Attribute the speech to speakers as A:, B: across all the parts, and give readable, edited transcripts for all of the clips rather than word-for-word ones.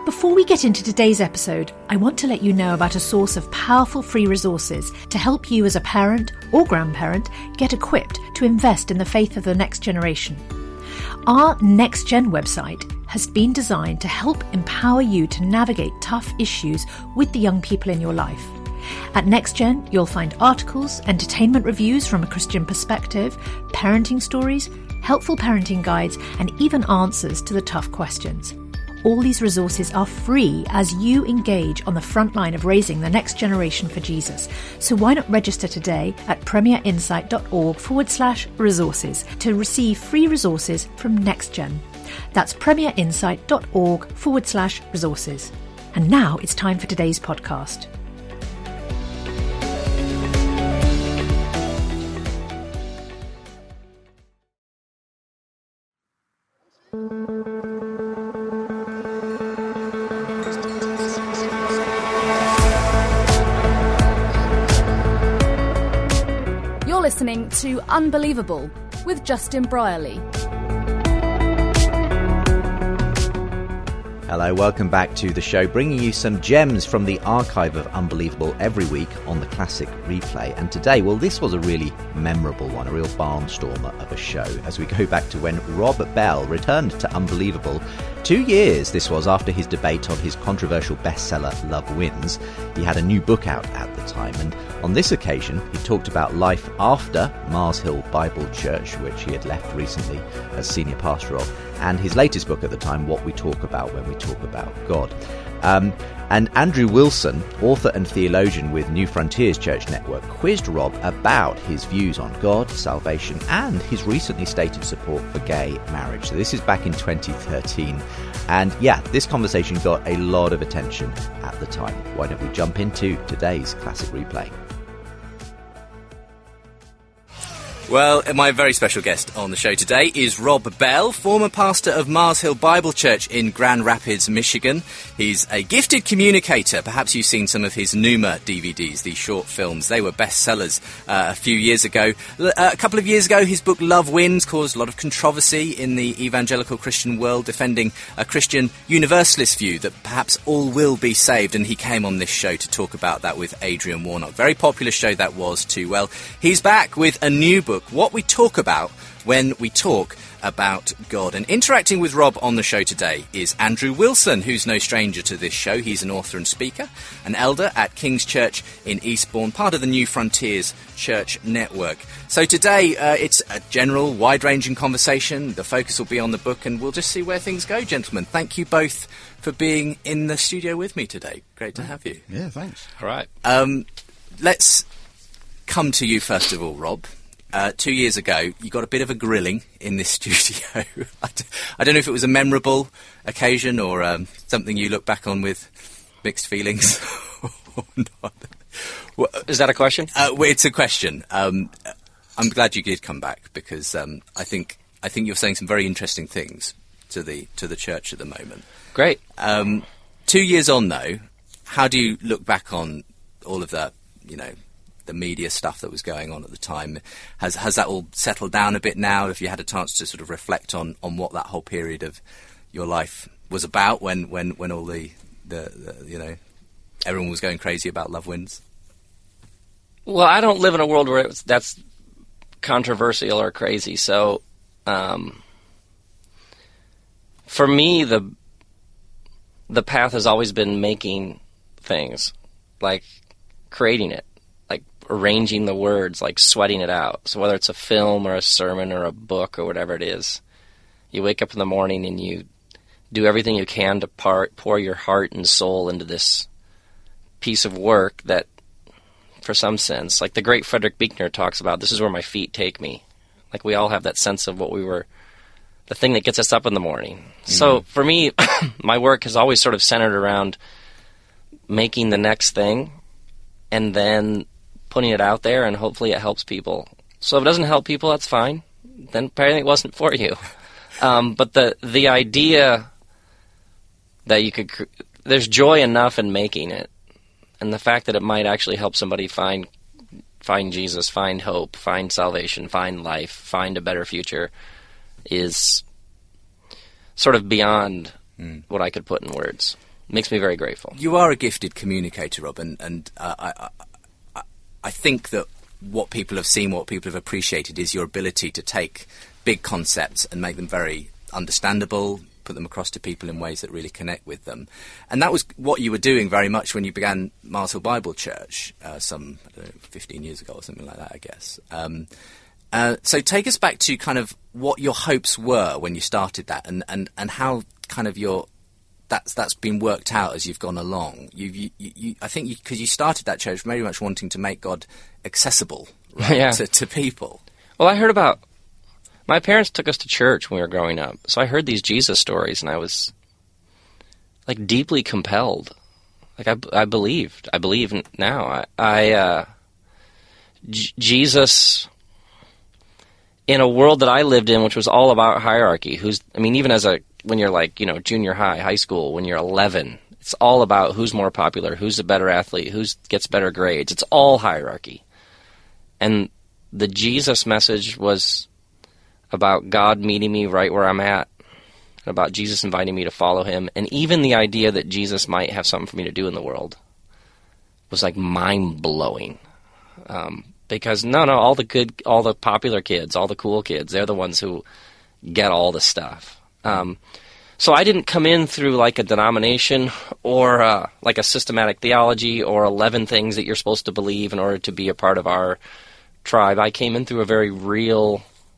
A: Before we get into today's episode, I want to let you know about a source of powerful free resources to help you as a parent or grandparent get equipped to invest in the faith of the next generation. Our Next Gen website has been designed to help empower you to navigate tough issues with the young people in your life. At NextGen, you'll find articles, entertainment reviews from a Christian perspective, parenting stories, helpful parenting guides, and even answers to the tough questions. All these resources are free as you engage on the front line of raising the next generation for Jesus. So why not register today at premierinsight.org/resources to receive free resources from NextGen. That's premierinsight.org/resources. And now it's time for today's podcast.
B: Listening to Unbelievable with Justin Brierley.
C: Hello, welcome back to the show, bringing you some gems from the archive of Unbelievable every week on the Classic Replay. And today, well, this was a really memorable one, a real barnstormer of a show, as we go back to when Rob Bell returned to Unbelievable 2 years, this was, after his debate on his controversial bestseller, Love Wins. He had a new book out at the time, and on this occasion, he talked about life after Mars Hill Bible Church, which he had left recently as senior pastor of, and his latest book at the time, What We Talk About When We Talk About God. And Andrew Wilson, author and theologian with New Frontiers Church Network, quizzed Rob about his views on God, salvation, and his recently stated support for gay marriage. So this is back in 2013. And yeah, this conversation got a lot of attention at the time. Why don't we jump into today's Classic Replay?
D: Well, my very special guest on the show today is Rob Bell, former pastor of Mars Hill Bible Church in Grand Rapids, Michigan. He's a gifted communicator. Perhaps you've seen some of his Numa DVDs, these short films. They were bestsellers a few years ago. A couple of years ago, his book Love Wins caused a lot of controversy in the evangelical Christian world, defending a Christian universalist view that perhaps all will be saved. And he came on this show to talk about that with Adrian Warnock. Very popular show that was too. Well, he's back with a new book, What We Talk About When We Talk About God. And interacting with Rob on the show today is Andrew Wilson, who's no stranger to this show. He's an author and speaker, an elder at King's Church in Eastbourne, part of the New Frontiers Church Network. So today, it's a general, wide-ranging conversation. The focus will be on the book, and we'll just see where things go, gentlemen. Thank you both for being in the studio with me today. Great to have you.
E: Yeah, thanks.
D: All right. Let's come to you first of all, Rob. 2 years ago, you got a bit of a grilling in this studio. I don't know if it was a memorable occasion or something you look back on with mixed feelings or not.
F: Well, is that a question?
D: Well, it's a question. I'm glad you did come back because I think you're saying some very interesting things to the church at the moment.
F: Great.
D: 2 years on, though, how do you look back on all of that, the media stuff that was going on at the time? Has that all settled down a bit now? Have you had a chance to sort of reflect on what that whole period of your life was about when all the everyone was going crazy about Love Wins?
F: Well, I don't live in a world where that's controversial or crazy. So, for me, the path has always been making things, like creating it, like arranging the words, like sweating it out. So whether it's a film or a sermon or a book or whatever it is, you wake up in the morning and you do everything you can to pour your heart and soul into this piece of work that, for some sense, like the great Frederick Buechner talks about, this is where my feet take me. Like we all have that sense of what we were, the thing that gets us up in the morning. Mm-hmm. So for me, my work has always sort of centered around making the next thing and then putting it out there, and hopefully it helps people. So if it doesn't help people, that's fine. Then apparently it wasn't for you. But the idea that you could, there's joy enough in making it, and the fact that it might actually help somebody find Jesus, find hope, find salvation, find life, find a better future, is sort of beyond what I could put in words. makes me very grateful.
D: You are a gifted communicator, Rob, and I think that what people have seen, what people have appreciated, is your ability to take big concepts and make them very understandable, put them across to people in ways that really connect with them. And that was what you were doing very much when you began Mars Hill Bible Church some 15 years ago or something like that, I guess. So take us back to kind of what your hopes were when you started that, and how kind of that's been worked out as you've gone along. I think because you started that church very much wanting to make God accessible, right, to people.
F: Well, I heard about... My parents took us to church when we were growing up, so I heard these Jesus stories, and I was, like, deeply compelled. Like, I believed. I believe now. Jesus, in a world that I lived in, which was all about hierarchy, even when you're like, junior high school, when you're 11, it's all about who's more popular, who's a better athlete, who gets better grades. It's all hierarchy. And the Jesus message was about God meeting me right where I'm at, and about Jesus inviting me to follow him, and even the idea that Jesus might have something for me to do in the world was like mind-blowing. Because all the popular kids, all the cool kids, they're the ones who get all the stuff. So I didn't come in through like a denomination or like a systematic theology or 11 things that you're supposed to believe in order to be a part of our tribe. I came in through a very real,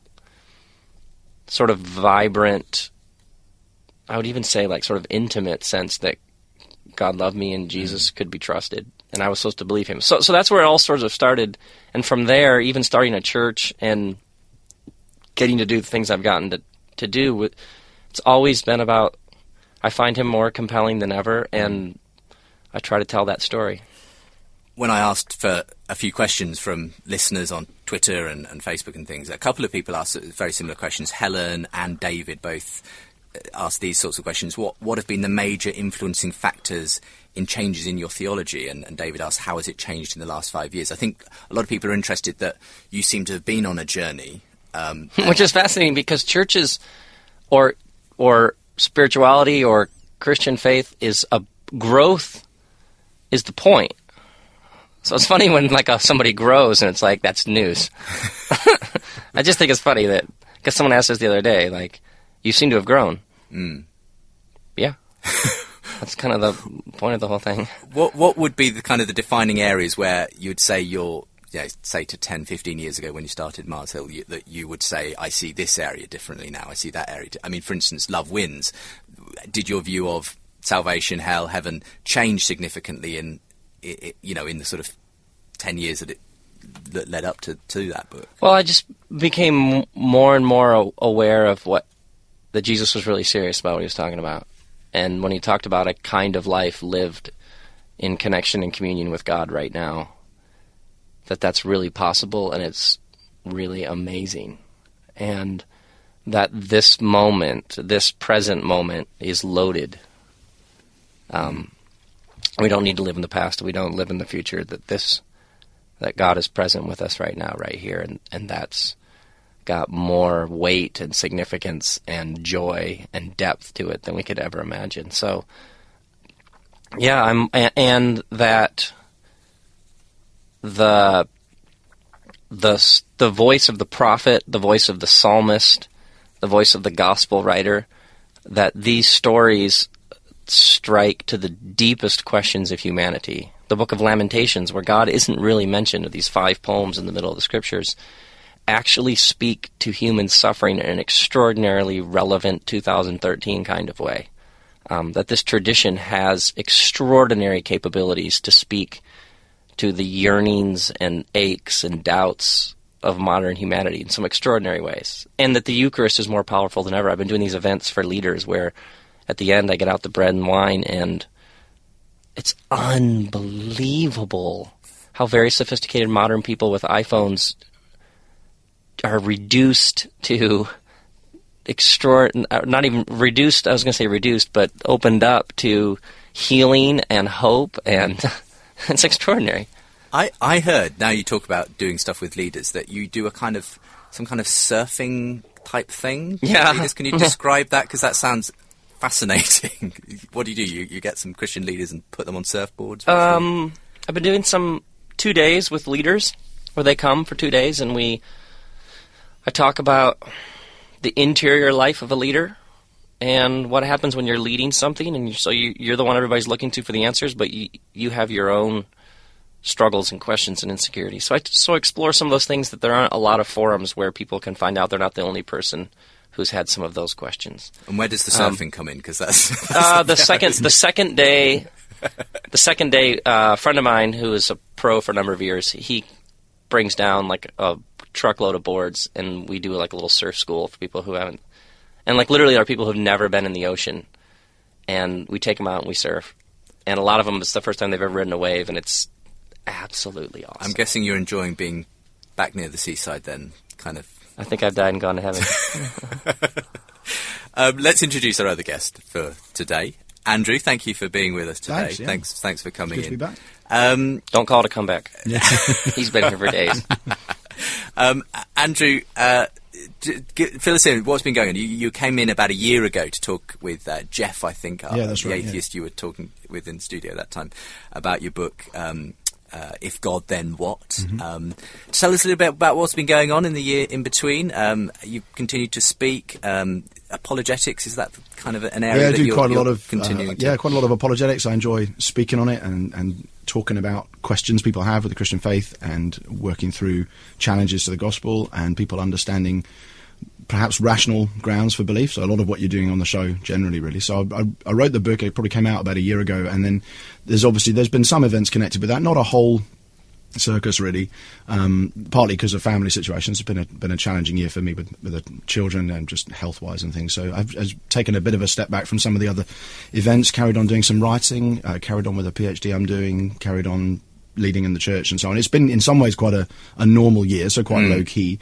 F: sort of vibrant, I would even say like sort of intimate sense that God loved me and Jesus could be trusted, and I was supposed to believe him. So that's where it all sort of started. And from there, even starting a church and getting to do the things I've gotten to do, it's always been about, I find him more compelling than ever, and I try to tell that story.
D: When I asked for a few questions from listeners on Twitter and Facebook and things, a couple of people asked very similar questions. Helen and David both asked these sorts of questions. What have been the major influencing factors in changes in your theology? And David asked, how has it changed in the last 5 years? I think a lot of people are interested that you seem to have been on a journey.
F: Which is fascinating, because churches or spirituality or Christian faith is a growth is the point. So it's funny when like somebody grows and it's like, that's news. I just think it's funny that, because someone asked us the other day, like, you seem to have grown. Yeah. That's kind of the point of the whole thing.
D: What would be the kind of the defining areas where you would say say to 10, 15 years ago when you started Mars Hill, that you would say, I see this area differently now, I see that area. I mean, for instance, Love Wins. Did your view of salvation, hell, heaven change significantly in the sort of 10 years that led up to that book?
F: Well, I just became more and more aware of that Jesus was really serious about what he was talking about. And when he talked about a kind of life lived in connection and communion with God right now, that's really possible, and it's really amazing. And that this moment, this present moment, is loaded. We don't need to live in the past. We don't live in the future. That God is present with us right now, right here, and that's got more weight and significance and joy and depth to it than we could ever imagine. So, yeah, and that the voice of the prophet, the voice of the psalmist, the voice of the gospel writer, that these stories strike to the deepest questions of humanity. The Book of Lamentations, where God isn't really mentioned, these 5 poems in the middle of the Scriptures, actually speak to human suffering in an extraordinarily relevant 2013 kind of way. That this tradition has extraordinary capabilities to speak to the yearnings and aches and doubts of modern humanity in some extraordinary ways. And that the Eucharist is more powerful than ever. I've been doing these events for leaders where at the end I get out the bread and wine, and it's unbelievable how very sophisticated modern people with iPhones are reduced to not even reduced, I was going to say reduced, but opened up to healing and hope, and it's extraordinary.
D: I heard, now you talk about doing stuff with leaders, that you do some kind of surfing type thing.
F: Yeah.
D: Leaders. Can you describe that? Because that sounds fascinating. What do? You get some Christian leaders and put them on surfboards?
F: I've been doing some 2 days with leaders where they come for 2 days and I talk about the interior life of a leader and what happens when you're leading something, and you're the one everybody's looking to for the answers, but you have your own struggles and questions and insecurities. So I explore some of those things that there aren't a lot of forums where people can find out they're not the only person who's had some of those questions.
D: And where does the surfing come in? Because that's
F: the second day. The second day, a friend of mine who is a pro for a number of years, he brings down like a truckload of boards, and we do like a little surf school for people who haven't. And like literally, there are people who've never been in the ocean, and we take them out and we surf. And a lot of them, it's the first time they've ever ridden a wave, and it's absolutely awesome.
D: I'm guessing you're enjoying being back near the seaside then, kind of.
F: I think I've died and gone to heaven.
D: Let's introduce our other guest for today. Andrew, thank you for being with us today. Thanks for coming in.
E: Good to be back.
F: Don't call to come back. Yeah. He's been here for days.
D: Andrew, fill us in. What's been going on? You came in about a year ago to talk with Jeff, I think,
E: that's
D: the
E: right,
D: atheist you were talking with in the studio at that time, about your book, If God, Then What?
E: Mm-hmm.
D: Tell us a little bit about what's been going on in the year in between. You've continued to speak. Apologetics, is that kind of an area that you're continuing to...
E: quite a lot of apologetics. I enjoy speaking on it and talking about questions people have with the Christian faith and working through challenges to the gospel and people understanding perhaps rational grounds for belief. So a lot of what you're doing on the show generally, really. So I wrote the book. It probably came out about a year ago, and then there's been some events connected with that. Not a whole circus, really. Partly because of family situations. It's been a challenging year for me with the children and just health-wise and things. So I've taken a bit of a step back from some of the other events. Carried on doing some writing. Carried on with a PhD I'm doing. Carried on leading in the church and so on. It's been in some ways quite a normal year, so quite low key.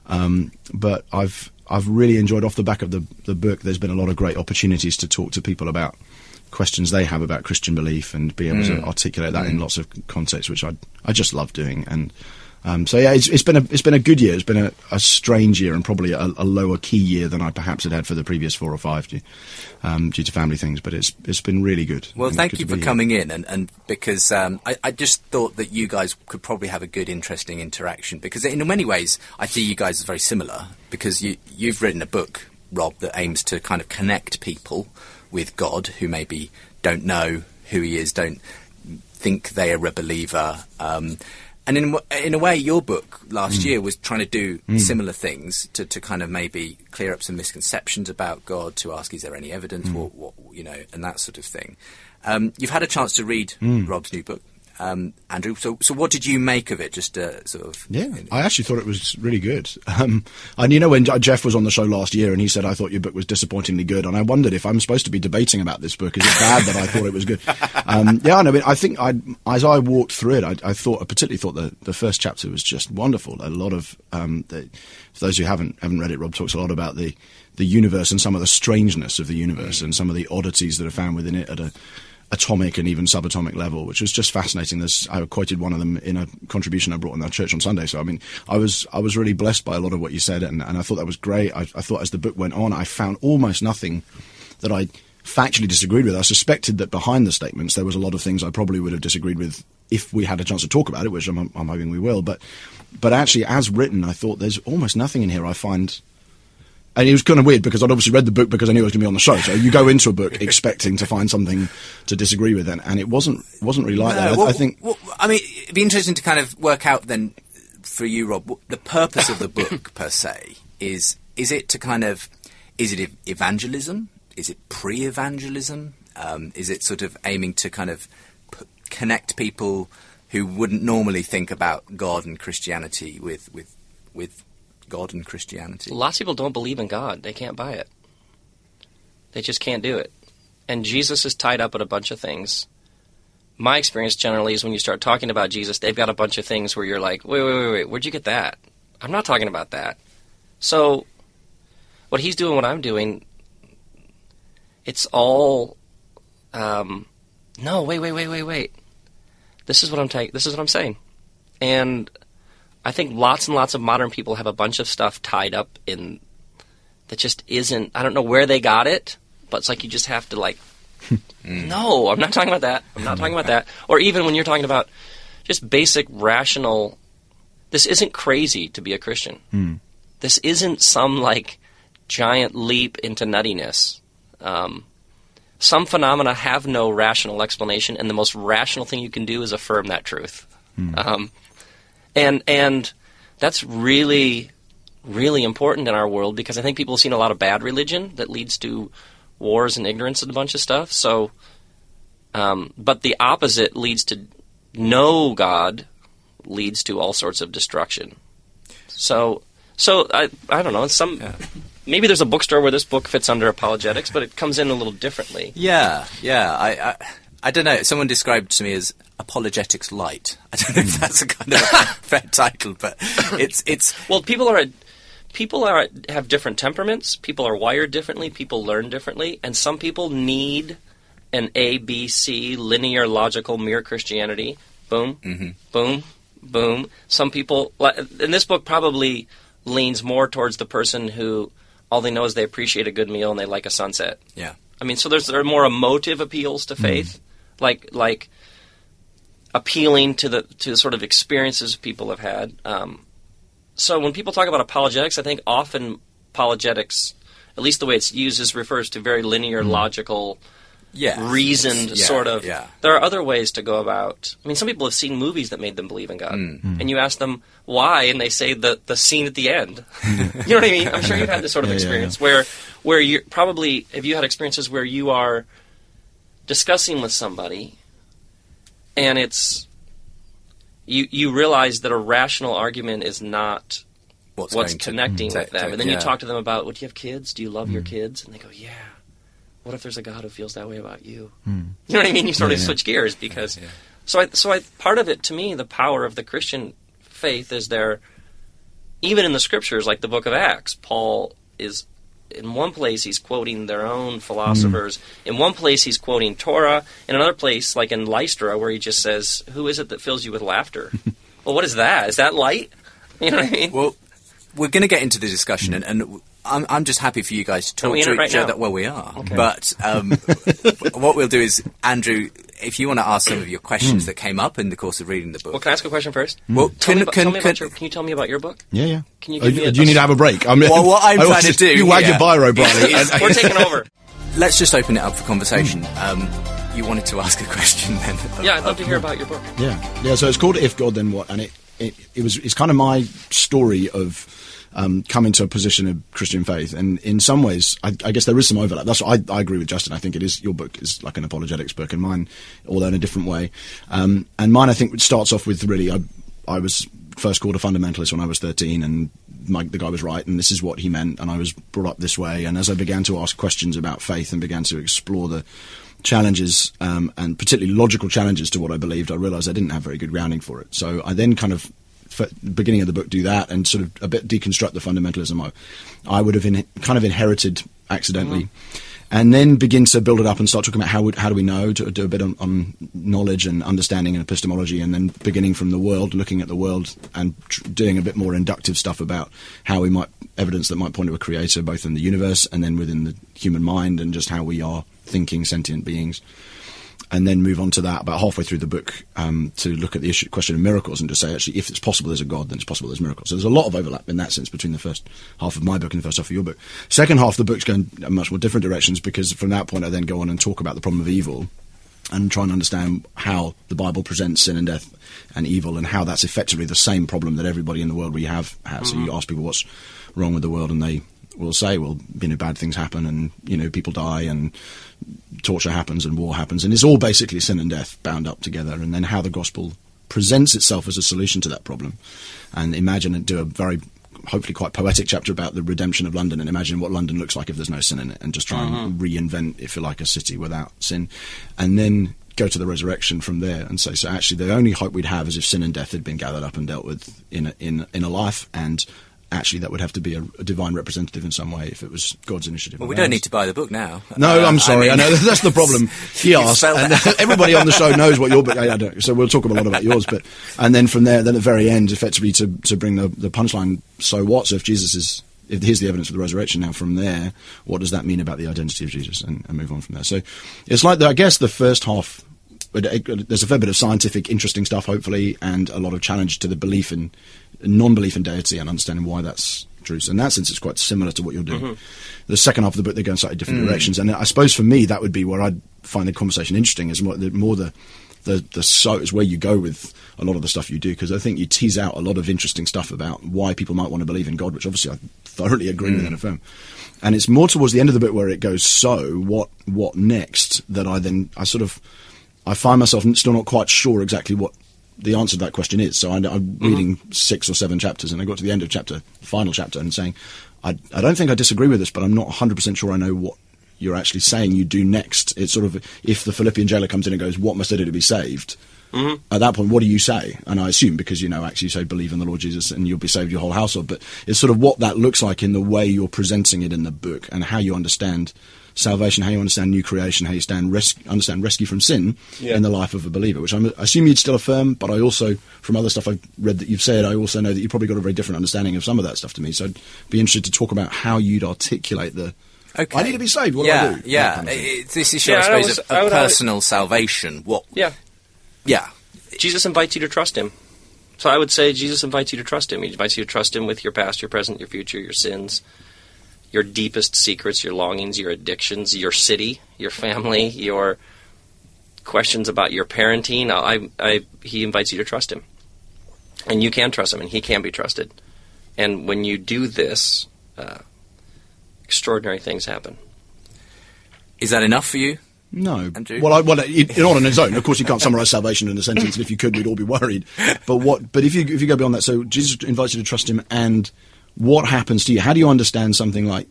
E: But I've really enjoyed, off the back of the book, there's been a lot of great opportunities to talk to people about questions they have about Christian belief and be able to articulate that in lots of contexts, which I just love doing. And so yeah, it's been a good year. It's been a strange year and probably a lower key year than I perhaps had for the previous 4 or 5 due to family things. But it's been really good.
D: Well, thank you for coming in, and because I just thought that you guys could probably have a good, interesting interaction, because in many ways I see you guys as very similar, because you've written a book, Rob, that aims to kind of connect people with God who maybe don't know who he is, don't think they are a believer. And in a way, your book last year was trying to do similar things to kind of maybe clear up some misconceptions about God, to ask, is there any evidence, what and that sort of thing. You've had a chance to read Rob's new book, Andrew. So what did you make of it? Just sort of.
E: Yeah, I actually thought it was really good. And when Jeff was on the show last year and he said, I thought your book was disappointingly good, and I wondered if I'm supposed to be debating about this book. Is it bad that I thought it was good? I think as I walked through it, I particularly thought the first chapter was just wonderful. A lot of for those who haven't read it, Rob talks a lot about the universe and some of the strangeness of the universe and some of the oddities that are found within it at a atomic and even subatomic level, which was just fascinating. I quoted one of them in a contribution I brought in our church on Sunday. So, I mean, I was really blessed by a lot of what you said, and I thought that was great. I thought as the book went on, I found almost nothing that I factually disagreed with. I suspected that behind the statements there was a lot of things I probably would have disagreed with if we had a chance to talk about it, which I'm hoping we will. But actually, as written, I thought there's almost nothing in here I find. And it was kind of weird because I'd obviously read the book because I knew I was going to be on the show. So you go into a book expecting to find something to disagree with, and it wasn't really like that. I think. Well,
D: I mean, it'd be interesting to kind of work out then for you, Rob, the purpose of the book per se is it to kind of, is it evangelism? Is it pre-evangelism? Is it sort of aiming to kind of connect people who wouldn't normally think about God and Christianity with God and Christianity?
F: Lots of people don't believe in God. They can't buy it. They just can't do it. And Jesus is tied up in a bunch of things. My experience generally is when you start talking about Jesus, they've got a bunch of things where you're like, wait, where'd you get that? I'm not talking about that. So what he's doing, what I'm doing, it's all, no, wait. This is what I'm saying. And I think lots and lots of modern people have a bunch of stuff tied up in that just isn't, I don't know where they got it, but it's like you just have to like, no, I'm not talking about that. I'm not talking about that. Or even when you're talking about just basic rational, this isn't crazy to be a Christian. This isn't some like giant leap into nuttiness. Some phenomena have no rational explanation, and the most rational thing you can do is affirm that truth. And that's really, really important in our world, because I think people have seen a lot of bad religion that leads to wars and ignorance and a bunch of stuff. So, but the opposite leads to no God, leads to all sorts of destruction. So I don't know. Maybe there's a bookstore where this book fits under apologetics, but it comes in a little differently.
D: Yeah. I don't know. Someone described to me as apologetics light. I don't know if that's a kind of fair title, but it's
F: well, people have different temperaments. People are wired differently. People learn differently, and some people need an ABC linear, logical, mere Christianity. Boom, boom, boom. Some people, and this book probably leans more towards the person who all they know is they appreciate a good meal and they like a sunset.
D: Yeah.
F: I mean, so there are more emotive appeals to faith, like appealing to the sort of experiences people have had. So when people talk about apologetics, I think often apologetics, at least the way it's used, refers to very linear, logical, reasoned sort of. Yeah. There are other ways to go about. I mean, some people have seen movies that made them believe in God, and you ask them why, and they say the scene at the end. You know what I mean? I'm sure you've had this sort of experience where you probably have you had experiences where you are discussing with somebody, and it's you realize that a rational argument is not what's connecting with them, and then you talk to them about, well, do you have kids? Do you love your kids? And they go, yeah. What if there's a God who feels that way about you? You know what I mean? You sort of switch gears because. So part of it, to me, the power of the Christian faith is there. Even in the scriptures, like the Book of Acts, Paul is in one place he's quoting their own philosophers. In one place he's quoting Torah. In another place, like in Lystra, where he just says, "Who is it that fills you with laughter?" Well, what is that? Is that light? You know what I mean?
D: Well, we're going to get into the discussion, and I'm just happy for you guys to talk to each other. Well, we are. Okay. But what we'll do is, Andrew, if you want to ask some of your questions that came up in the course of reading the book.
F: Well, can I ask a question first?
D: Well, can you
F: tell me about your book?
E: Yeah.
F: Can you give me
E: do you need to have a break? I mean,
D: well, what I'm trying to do...
E: You wag your biro, Brian.
F: We're taking over.
D: Let's just open it up for conversation. You wanted to ask a question then?
F: Yeah, I'd love to hear about your book.
E: Yeah. So it's called If God Then What, and it's kind of my story of coming to a position of Christian faith, and in some ways, I guess there is some overlap. That's what I agree with Justin. I think it is, your book is like an apologetics book, and mine, although in a different way. And mine, I think, starts off with really, I was first called a fundamentalist when I was 13, and the guy was right, and this is what he meant, and I was brought up this way. And as I began to ask questions about faith and began to explore the challenges, and particularly logical challenges to what I believed, I realised I didn't have very good grounding for it. So I then kind of, beginning of the book, do that and sort of a bit deconstruct the fundamentalism I would have kind of inherited accidentally, and then begin to build it up and start talking about how do we know, to do a bit on knowledge and understanding and epistemology, and then beginning from the world, looking at the world and doing a bit more inductive stuff about how we might, evidence that might point to a creator both in the universe and then within the human mind, and just how we are thinking sentient beings. And then move on to that about halfway through the book, to look at the question of miracles and to say, actually, if it's possible there's a God, then it's possible there's miracles. So there's a lot of overlap in that sense between the first half of my book and the first half of your book. Second half of the book's going in much more different directions, because from that point I then go on and talk about the problem of evil and try and understand how the Bible presents sin and death and evil, and how that's effectively the same problem that everybody in the world we have has. So you ask people what's wrong with the world, and they will say, well, bad things happen, and people die, and torture happens, and war happens, and it's all basically sin and death bound up together. And then how the gospel presents itself as a solution to that problem, and imagine and do a very, hopefully quite poetic chapter about the redemption of London, and imagine what London looks like if there's no sin in it, and just try and reinvent, if you like, a city without sin, and then go to the resurrection from there and say, so actually the only hope we'd have is if sin and death had been gathered up and dealt with in a life, and actually that would have to be a divine representative in some way if it was God's initiative.
D: Well, we don't need to buy the book now.
E: No, I'm sorry. I know that's the problem. He asked, and everybody on the show knows what your book. I don't. So we'll talk a lot about yours, and then from there, then at the very end, effectively to bring the punchline. So what? So if Jesus here's the evidence of the resurrection. Now, from there, what does that mean about the identity of Jesus, and move on from there. So it's like, I guess, the first half, there's a fair bit of scientific, interesting stuff, hopefully, and a lot of challenge to the non-belief in deity and understanding why that's true. So in that sense, it's quite similar to what you're doing. Mm-hmm. The second half of the book, they go in slightly different directions. And I suppose for me, that would be where I'd find the conversation interesting, is more the is where you go with a lot of the stuff you do, because I think you tease out a lot of interesting stuff about why people might want to believe in God, which obviously I thoroughly agree with and affirm. And it's more towards the end of the book where it goes, so what next, that I find myself still not quite sure exactly what the answer to that question is. So I'm reading 6 or 7 chapters, and I got to the end of the final chapter, and saying, I don't think I disagree with this, but I'm not 100% sure I know what you're actually saying you do next. It's sort of, if the Philippian jailer comes in and goes, what must I do to be saved? At that point, what do you say? And I assume, because actually you say believe in the Lord Jesus and you'll be saved, your whole household. But it's sort of what that looks like in the way you're presenting it in the book, and how you understand salvation, how you understand new creation, how you understand rescue from sin in the life of a believer, which I assume you'd still affirm, but I also, from other stuff I've read that you've said, I also know that you've probably got a very different understanding of some of that stuff to me. So I'd be interested to talk about how you'd articulate
C: okay.
E: I need to be saved, what do I do?
C: Yeah, kind of this issue, I suppose, of personal salvation. Yeah.
F: Jesus invites you to trust him. So I would say Jesus invites you to trust him. He invites you to trust him with your past, your present, your future, your sins, your deepest secrets, your longings, your addictions, your city, your family, your questions about your parenting. He invites you to trust him. And you can trust him, and he can be trusted. And when you do this, extraordinary things happen.
C: Is that enough for you?
E: No.
C: Andrew?
E: Well, on its own. Of course, you can't summarise salvation in a sentence, and if you could, we'd all be worried. But if you go beyond that, so Jesus invites you to trust him, and what happens to you? How do you understand something like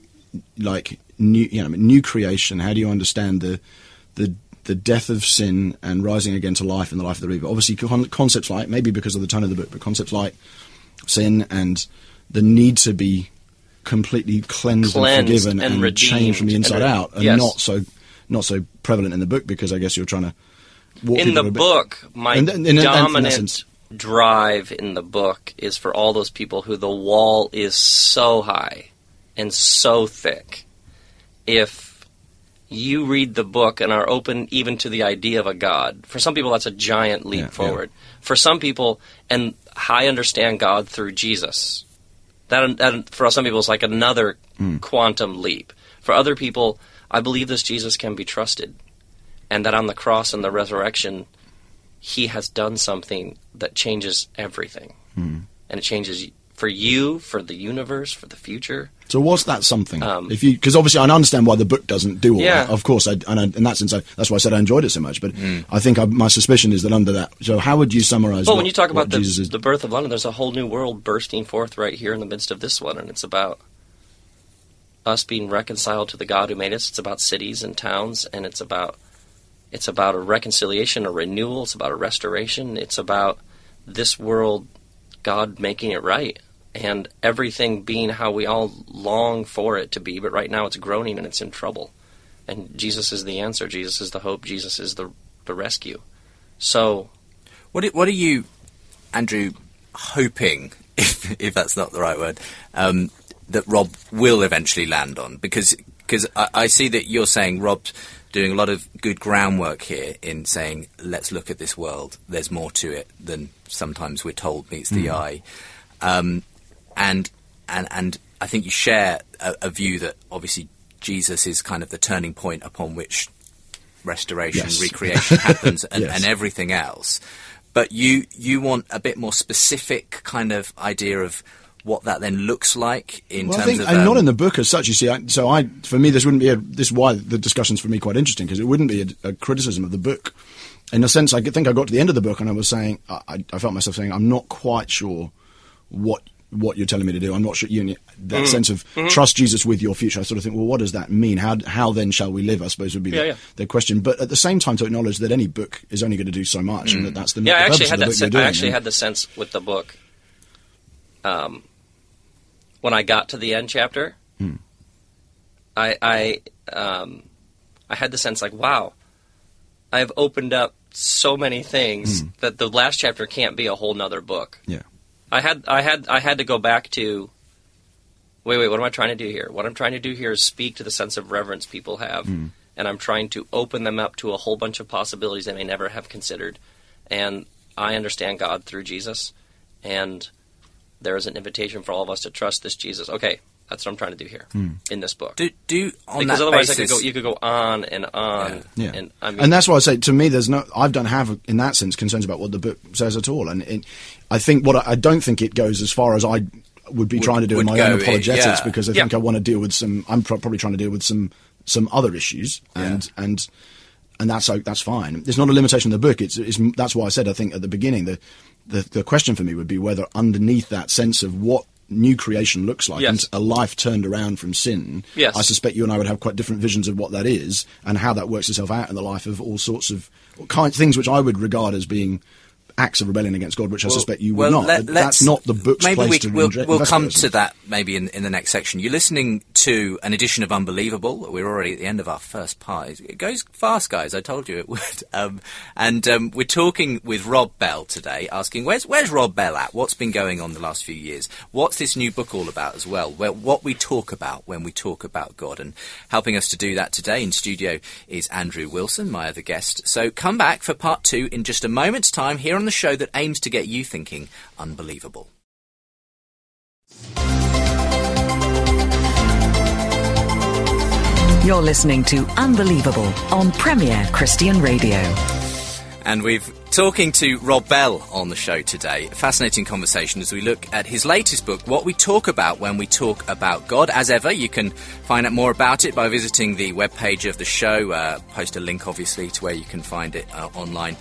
E: new creation? How do you understand the death of sin and rising again to life in the life of the believer? Obviously, concepts like, maybe because of the tone of the book, but concepts like sin and the need to be completely cleansed and forgiven and changed from the inside out are not so prevalent in the book, because I guess you're trying to walk
F: in the book. My dominant drive in the book is for all those people who the wall is so high and so thick. If you read the book and are open even to the idea of a God, for some people that's a giant leap forward. Yeah. For some people, and I understand God through Jesus. That for some people is like another quantum leap. For other people, I believe this Jesus can be trusted, and that on the cross and the resurrection, he has done something that changes everything. And it changes for you, for the universe, for the future. So what's that something? Because obviously I understand why the book doesn't do all that. Of course, in that sense, that's why I said I enjoyed it so much. But I think my suspicion is that under that. So how would you summarize? Well, when you talk about the birth of London, there's a whole new world bursting forth right here in the midst of this one, and it's about us being reconciled to the God who made us. It's about cities and towns, and it's about a reconciliation, a renewal. It's about a restoration. It's about this world, God making it right, and everything being how we all long for it to be. But right now it's groaning and it's in trouble. And Jesus is the answer. Jesus is the hope. Jesus is the rescue. So
C: what are you, Andrew, hoping, if that's not the right word, that Rob will eventually land on? Because I see that you're saying Rob's doing a lot of good groundwork here in saying, let's look at this world. There's more to it than sometimes we're told meets the eye. And I think you share a view that obviously Jesus is kind of the turning point upon which restoration, recreation happens, and everything else. But you want a bit more specific kind of idea of what that then looks like in terms of... not in the book as such, you see. For me, this wouldn't be this is why the discussion's for me quite interesting, because it wouldn't be a criticism of the book. In a sense, I think I got to the end of the book and I was saying, I felt myself saying, I'm not quite sure what you're telling me to do. I'm not sure. That sense of trust Jesus with your future. I sort of think, well, what does that mean? How then shall we live? I suppose would be the question. But at the same time, to acknowledge that any book is only going to do so much, and that's the purpose of the book you're doing. I actually had the sense with the book. When I got to the end chapter, I had the sense like, wow, I've opened up so many things that the last chapter can't be a whole nother book. Yeah. I had to go back to
F: wait, what am I trying to do here? What I'm trying to do here is speak to the sense of reverence people have, and I'm trying to open them up to a whole bunch of possibilities they may never have considered. And I understand God through Jesus, and there is an invitation for all of us to trust this Jesus. Okay, that's what I'm trying to do here in this book.
D: Because
F: otherwise you could go on and on.
E: Yeah.
F: And
E: that's why I say, to me, I don't have, in that sense, concerns about what the book says at all. And I think I don't think it goes as far as I would be trying to do in my own apologetics, because I think I want to deal with I'm probably trying to deal with some other issues, and that's fine. It's not a limitation of the book. That's why I said, I think at the beginning, the question for me would be whether underneath that sense of what new creation looks like, and a life turned around from sin, I suspect you and I would have quite different visions of what that is and how that works itself out in the life of all sorts of things which I would regard as being acts of rebellion against God, which I suspect you would not. That's not the book's place to investigate.
D: We'll come to that maybe in the next section. You're listening to an edition of Unbelievable. We're already at the end of our first part. It goes fast, guys. I told you it would. And we're talking with Rob Bell today, asking, where's Rob Bell at? What's been going on the last few years? What's this new book all about as well? What we talk about when we talk about God. And helping us to do that today in studio is Andrew Wilson, my other guest. So come back for part 2 in just a moment's time here on the show that aims to get you thinking unbelievable.
G: You're listening to Unbelievable on Premier Christian Radio.
D: And we've talking to Rob Bell on the show today. A fascinating conversation as we look at his latest book, What We Talk About When We Talk About God. As ever, you can find out more about it by visiting the webpage of the show. Post a link, obviously, to where you can find it online.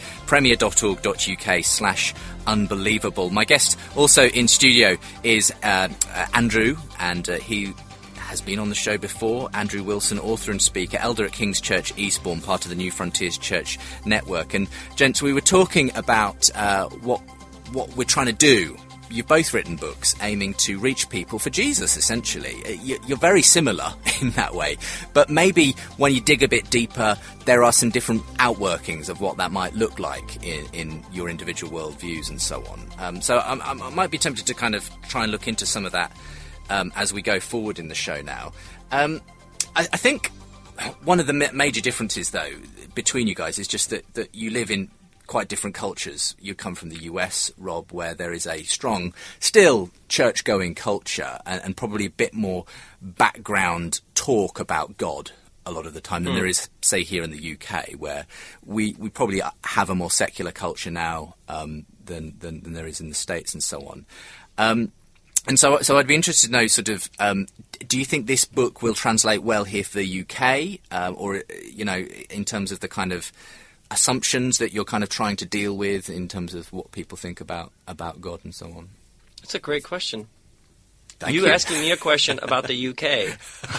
D: premier.org.uk/unbelievable. My guest also in studio is Andrew, and he has been on the show before. Andrew Wilson, author and speaker, elder at King's Church Eastbourne, part of the New Frontiers Church Network. And gents, we were talking about what we're trying to do. You've both written books aiming to reach people for Jesus, essentially. You're very similar in that way. But maybe when you dig a bit deeper, there are some different outworkings of what that might look like in your individual worldviews and so on. So I might be tempted to kind of try and look into some of that as we go forward in the show now. I think one of the major differences, though, between you guys is just that you live in quite different cultures. You come from the US, Rob, where there is a strong, still church-going culture and probably a bit more background talk about God a lot of the time than there is, say, here in the UK, where we probably have a more secular culture now than there is in the States and so on. And so I'd be interested to know, sort of, do you think this book will translate well here for the UK, or, you know, in terms of the kind of assumptions that you're kind of trying to deal with in terms of what people think about God and so on?
F: It's a great question.
D: Thank you.
F: Asking me a question about the UK.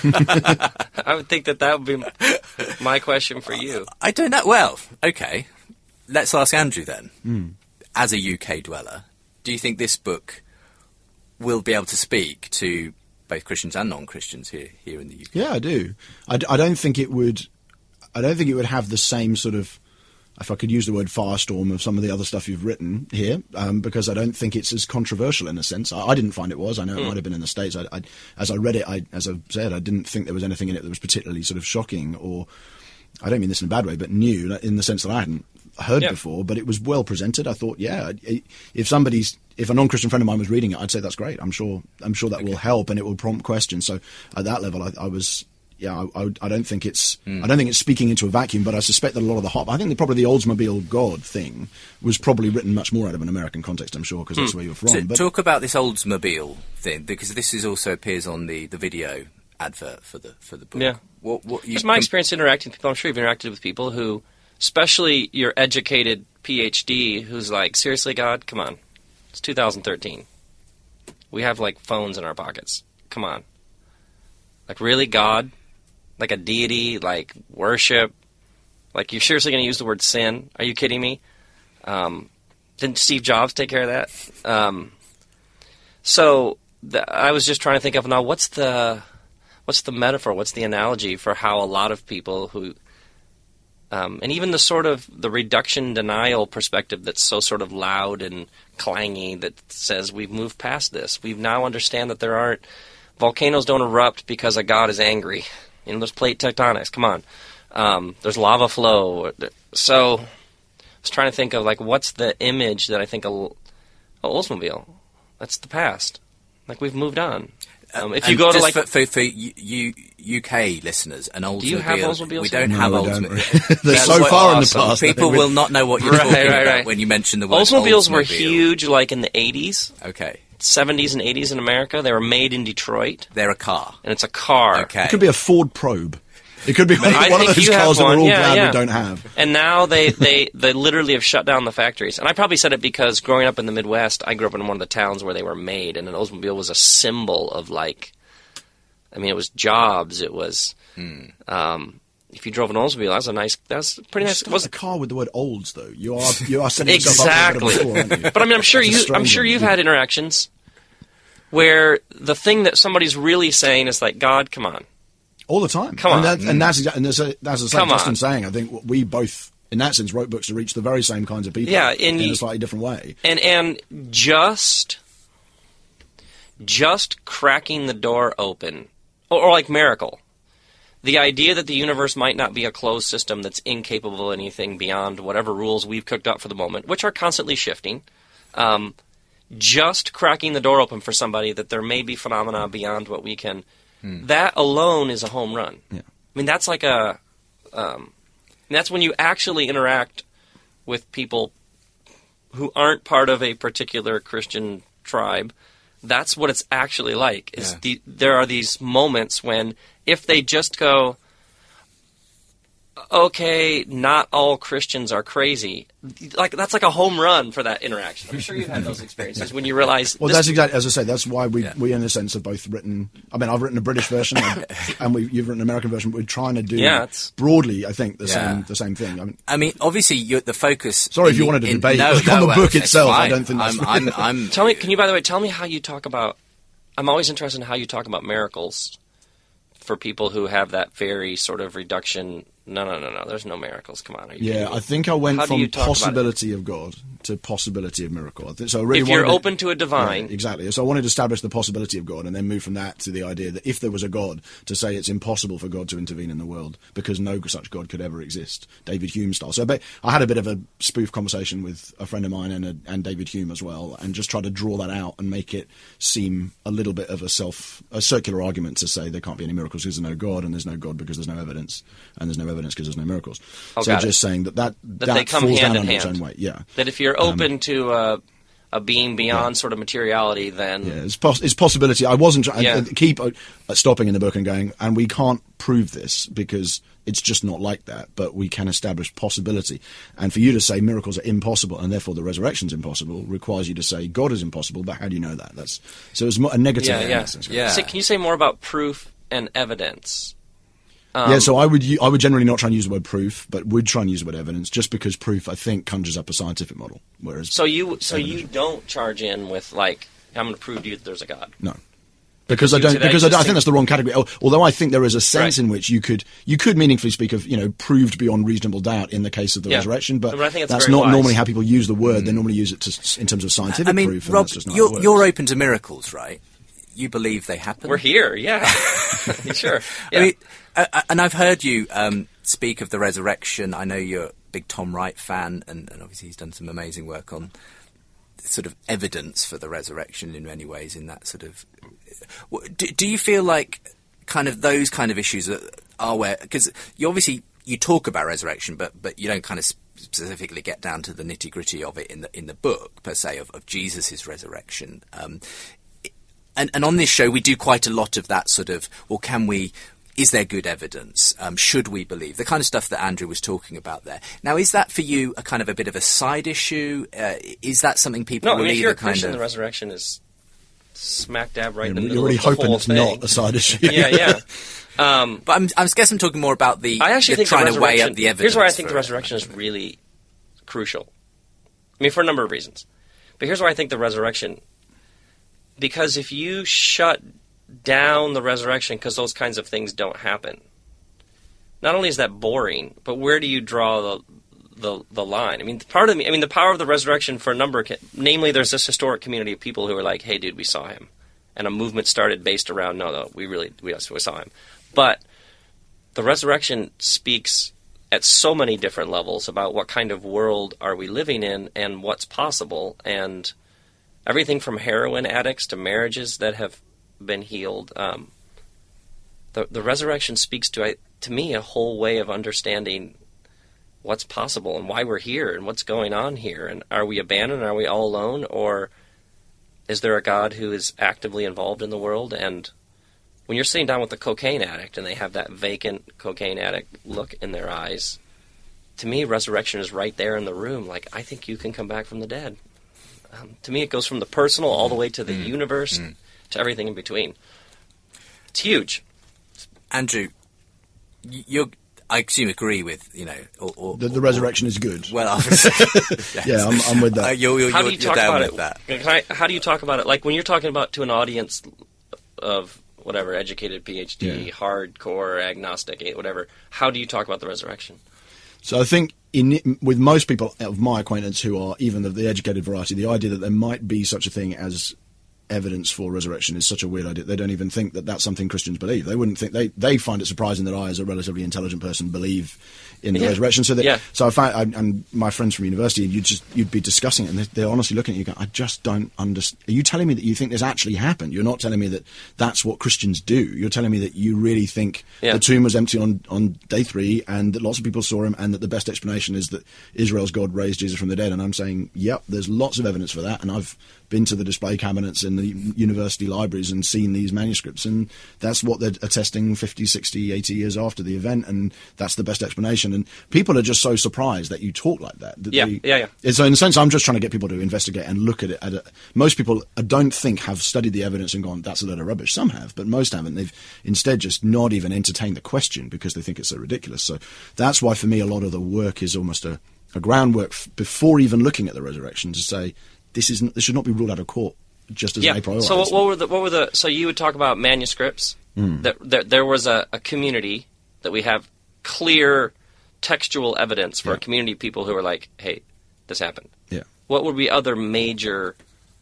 F: I would think that would be my question for you.
D: I don't know. Well, okay. Let's ask Andrew then. As a UK dweller, do you think this book will be able to speak to both Christians and non-Christians here in the UK?
E: Yeah, I do. I don't think it would. I don't think it would have the same sort of, if I could use the word, firestorm of some of the other stuff you've written here, because I don't think it's as controversial in a sense. I didn't find it was. I know it might have been in the States. As I read it, as I said, I didn't think there was anything in it that was particularly sort of shocking, or I don't mean this in a bad way, but new in the sense that I hadn't heard before. But it was well presented. I thought, if a non-Christian friend of mine was reading it, I'd say that's great. I'm sure that will help, and it will prompt questions. So at that level, I was. Yeah, I don't think it's. I don't think it's speaking into a vacuum, but I suspect that a lot of I think probably the Oldsmobile God thing was probably written much more out of an American context. I'm sure, because that's where you're from.
D: So
E: but
D: talk about this Oldsmobile thing, because this also appears on the video advert for the book.
F: Yeah. It's my experience interacting with people. I'm sure you've interacted with people who, especially your educated PhD, who's like, seriously, God, come on, it's 2013. We have like phones in our pockets. Come on, like really, God. Like a deity, like worship, like you're seriously going to use the word sin? Are you kidding me? Didn't Steve Jobs take care of that? I was just trying to think of now what's the metaphor, what's the analogy for how a lot of people who, and even the sort of the reduction denial perspective that's so sort of loud and clangy that says we've moved past this. We now understand that there aren't volcanoes don't erupt because a god is angry. You know, there's plate tectonics. Come on. There's lava flow. So I was trying to think of, like, what's the image that I think Oldsmobile. That's the past. Like, we've moved on. If you go to, like...
D: For UK listeners, an Oldsmobile...
F: Do you have Oldsmobiles?
D: We don't have Oldsmobiles.
E: They're so far in the past.
D: People will not know what you're talking about when you mention the word
F: Oldsmobiles
D: Oldsmobile.
F: were huge, like, in the 80s.
D: Okay.
F: 70s and 80s in America. They were made in Detroit.
D: They're a car.
F: And it's a car.
D: Okay.
E: It could be a Ford Probe. It could be one of those cars that we're all glad we don't have.
F: And now they literally have shut down the factories. And I probably said it because growing up in the Midwest, I grew up in one of the towns where they were made, and an Oldsmobile was a symbol of, like, I mean, it was jobs. It was, if you drove an Oldsmobile, that's pretty nice.
E: It was a car with the word olds, though. You are setting
F: exactly.
E: yourself up for a bit of a flaw, aren't you?
F: But I mean, I'm sure you've had interactions where the thing that somebody's really saying is like, God, come on.
E: All the time.
F: Come on.
E: And that's the same Justin's saying. I think we both, in that sense, wrote books to reach the very same kinds of people in a slightly different way.
F: And just cracking the door open, or like Miracle, the idea that the universe might not be a closed system that's incapable of anything beyond whatever rules we've cooked up for the moment, which are constantly shifting, just cracking the door open for somebody that there may be phenomena beyond what we can... That alone is a home run.
E: Yeah.
F: I mean, that's like that's when you actually interact with people who aren't part of a particular Christian tribe. That's what it's actually like. There are these moments when if they just go, okay, not all Christians are crazy. Like that's like a home run for that interaction. I'm sure you've had those experiences when you realize.
E: Well, that's exactly as I say. That's why we in a sense have both written. I mean, I've written a British version, and you've written an American version. But we're trying to do broadly, I think, the same thing. I mean,
D: obviously, the focus.
E: Sorry if you wanted to debate on the book itself. I don't think that's.
F: Tell me. Can you, by the way, tell me how you talk about? I'm always interested in how you talk about miracles for people who have that very sort of reduction. No. There's no miracles. Come on.
E: I think I went from possibility of God to possibility of miracle. So I really
F: if you're open to a divine.
E: Right, exactly. So I wanted to establish the possibility of God and then move from that to the idea that if there was a God, to say it's impossible for God to intervene in the world because no such God could ever exist. David Hume style. So I had a bit of a spoof conversation with a friend of mine and David Hume as well, and just tried to draw that out and make it seem a little bit of a circular argument to say there can't be any miracles because there's no God, and there's no God because there's no evidence, and there's no evidence because there's no miracles. So just saying that
F: they come
E: falls
F: hand
E: down
F: in
E: under its
F: hand.
E: own weight. Yeah.
F: That if you're open to a being beyond sort of materiality, then
E: it's possibility. I wasn't. I keep stopping in the book and going, and we can't prove this because it's just not like that. But we can establish possibility. And for you to say miracles are impossible and therefore the resurrection's impossible requires you to say God is impossible. But how do you know that? So it's a negative.
F: So can you say more about proof and evidence?
E: So I would generally not try and use the word proof, but would try and use the word evidence, just because proof, I think, conjures up a scientific model. Whereas you
F: don't charge in with like, I'm going to prove to you that there's a God.
E: No, because I think that's the wrong category. Although I think there is a sense in which you could meaningfully speak of proved beyond reasonable doubt in the case of the resurrection, but
F: I think
E: that's not normally how people use the word. They normally use it in terms of scientific proof.
D: Rob,
E: that's just not
D: you're open to miracles, right? You believe they happen?
F: We're here, yeah. Sure. Yeah.
D: I mean, and I've heard you speak of the resurrection. I know you're a big Tom Wright fan, and obviously he's done some amazing work on sort of evidence for the resurrection in many ways. In that sort of, do you feel like kind of those kind of issues are where, because you talk about resurrection, but you don't kind of specifically get down to the nitty gritty of it in the book per se of Jesus' resurrection. And on this show, we do quite a lot of that sort of, is there good evidence? Should we believe? The kind of stuff that Andrew was talking about there. Now, is that for you a kind of a bit of a side issue? Is that something people will
F: if
D: either
F: you're a
D: kind
F: Christian,
D: of...
F: the resurrection is smack dab right in the middle
E: You're already
F: of the
E: hoping
F: whole
E: it's
F: thing.
E: not a side issue.
F: Yeah.
D: But I guess I'm talking more about
F: I actually think
D: trying to weigh up the evidence.
F: Here's why I think the resurrection is really crucial. I mean, for a number of reasons. But here's why I think the resurrection... Because if you shut down the resurrection because those kinds of things don't happen, not only is that boring, but where do you draw the line? I mean, the power of the resurrection for a number of... Namely, there's this historic community of people who are like, hey, dude, we saw him. and a movement started based around, no, we saw him. But the resurrection speaks at so many different levels about what kind of world are we living in and what's possible, and everything from heroin addicts to marriages that have been healed. The resurrection speaks to me a whole way of understanding what's possible and why we're here and what's going on here. And are we abandoned? Are we all alone? Or is there a God who is actively involved in the world? And when you're sitting down with a cocaine addict and they have that vacant cocaine addict look in their eyes, to me, resurrection is right there in the room. Like, I think you can come back from the dead. To me, it goes from the personal all the way to the universe to everything in between. It's huge.
D: Andrew, I assume agree with, or
E: the resurrection is good.
D: Well,
E: yeah, I'm with that.
F: How do you talk
D: down
F: about
D: with that.
F: How do you talk about it? Like when you're talking about to an audience of whatever, educated, PhD, hardcore, agnostic, whatever, how do you talk about the resurrection?
E: So I think with most people of my acquaintance who are even of the educated variety, the idea that there might be such a thing as evidence for resurrection is such a weird idea. They don't even think that that's something Christians believe. They wouldn't think they find it surprising that I, as a relatively intelligent person, believe in the resurrection. So so I find, and my friends from university, you'd be discussing it, and they're honestly looking at you, going, "I just don't understand. Are you telling me that you think this actually happened? You're not telling me that that's what Christians do. You're telling me that you really think the tomb was empty on day 3, and that lots of people saw him, and that the best explanation is that Israel's God raised Jesus from the dead." And I'm saying, yep, there's lots of evidence for that, and I've been to the display cabinets in the university libraries and seen these manuscripts, and that's what they're attesting 50, 60, 80 years after the event, and that's the best explanation. And people are just so surprised that you talk like that. So in a sense, I'm just trying to get people to investigate and look at it. Most people, I don't think, have studied the evidence and gone, that's a load of rubbish. Some have, but most haven't. They've instead just not even entertained the question because they think it's so ridiculous. So that's why, for me, a lot of the work is almost a groundwork before even looking at the resurrection, to say, this should not be ruled out of court just as a priori.
F: So what were the? So you would talk about manuscripts. There was a community that we have clear textual evidence for a community of people who are like, hey, this happened.
E: Yeah.
F: What would be other major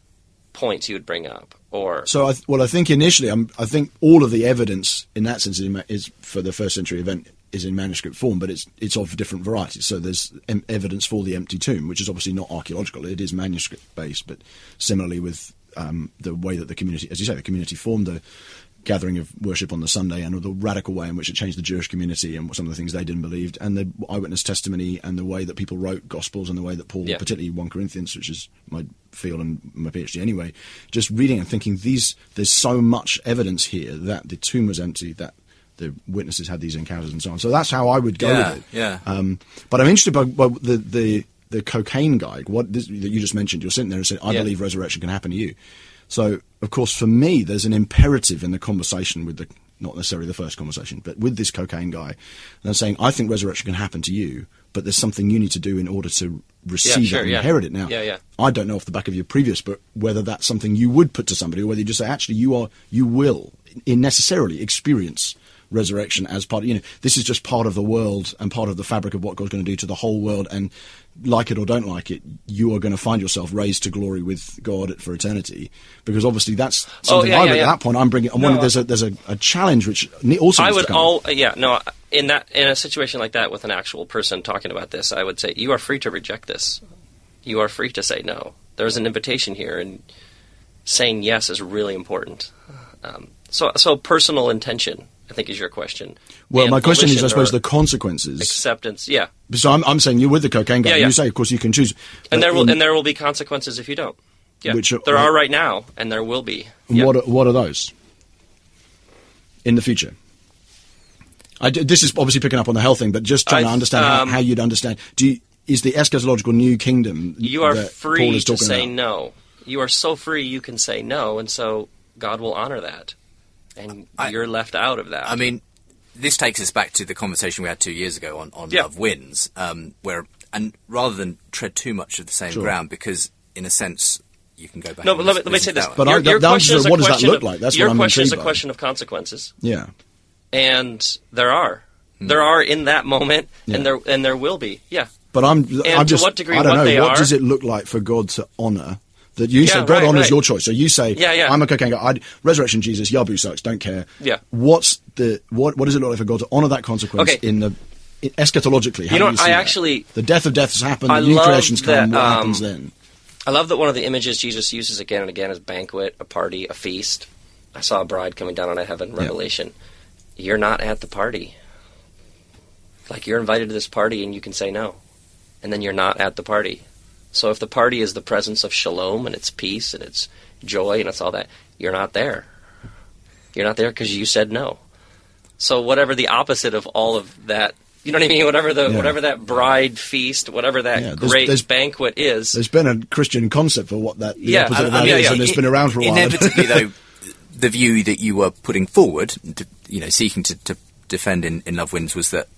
F: points you would bring up? Or
E: I think initially, I think all of the evidence in that sense is for the first century event is in manuscript form, but it's of different varieties. So there's evidence for the empty tomb, which is obviously not archaeological. It is manuscript based, but similarly with the way that the community, as you say, the community formed the gathering of worship on the Sunday, and the radical way in which it changed the Jewish community and some of the things they didn't believe, and the eyewitness testimony and the way that people wrote Gospels and the way that Paul, particularly 1 Corinthians, which is my field and my PhD anyway, just reading and thinking there's so much evidence here that the tomb was empty, that the witnesses had these encounters and so on. So that's how I would go with it.
D: Yeah.
E: But I'm interested by the cocaine guy, that you just mentioned. You're sitting there and saying, I believe resurrection can happen to you. So, of course, for me, there's an imperative in the conversation with not necessarily the first conversation, but with this cocaine guy. They're saying, I think resurrection can happen to you, but there's something you need to do in order to receive it and inherit it. Now, I don't know off the back of your previous book whether that's something you would put to somebody, or whether you just say, actually, you will necessarily experience resurrection as part of, this is just part of the world and part of the fabric of what God's going to do to the whole world, and like it or don't like it, you are going to find yourself raised to glory with God for eternity, because obviously that's something at that point I'm bringing. There's a challenge which also
F: I would in a situation like that with an actual person talking about this, I would say you are free to reject this. You are free to say no. There's an invitation here, and saying yes is really important. So personal intention, I think, is your question.
E: Well, my question is, I suppose, the consequences.
F: Acceptance, yeah.
E: So I'm saying you're with the cocaine guy. You say, of course, you can choose.
F: And there will be consequences if you don't. Yeah. There are right now, and there will be. Yeah.
E: What are those in the future? This is obviously picking up on the health thing, but just trying to understand how you'd understand. Is the eschatological new kingdom
F: you are
E: that
F: free
E: Paul is
F: to
E: talking
F: say
E: about?
F: No. You are so free you can say no, and so God will honor that. And you're left out of that.
D: I mean, this takes us back to the conversation we had 2 years ago on Love Wins, and rather than tread too much of the same ground, because in a sense you can go back.
F: No, but let me say this.
E: But your question is what does that look like? That's
F: your
E: what I'm
F: question is a
E: intrigued by.
F: question of consequences.
E: Yeah,
F: and there are in that moment, and there will be. Yeah,
E: but I'm
F: to
E: just.
F: what degree
E: I don't know.
F: they
E: What
F: are?
E: does it look like for God to honour That you say God honors
F: right.
E: your choice. So you say, I'm a cocaine guy. Resurrection Jesus, Yabu sucks, don't care.
F: Yeah.
E: What does it look like for God to honor that consequence eschatologically? How do you see that? The death of death has happened, the new creation's come, what happens then?
F: I love that one of the images Jesus uses again and again is banquet, a party, a feast. I saw a bride coming down out of heaven, Revelation. You're not at the party. Like, you're invited to this party and you can say no. And then you're not at the party. So if the party is the presence of shalom and it's peace and it's joy and it's all that, you're not there. You're not there because you said no. So whatever the opposite of all of that, you know what I mean? Whatever that bride feast, whatever that great banquet is.
E: There's been a Christian concept for what the opposite of that is, and it's been around for a while.
D: Inevitably, though, the view that you were putting forward, seeking to defend in Love Wins, was that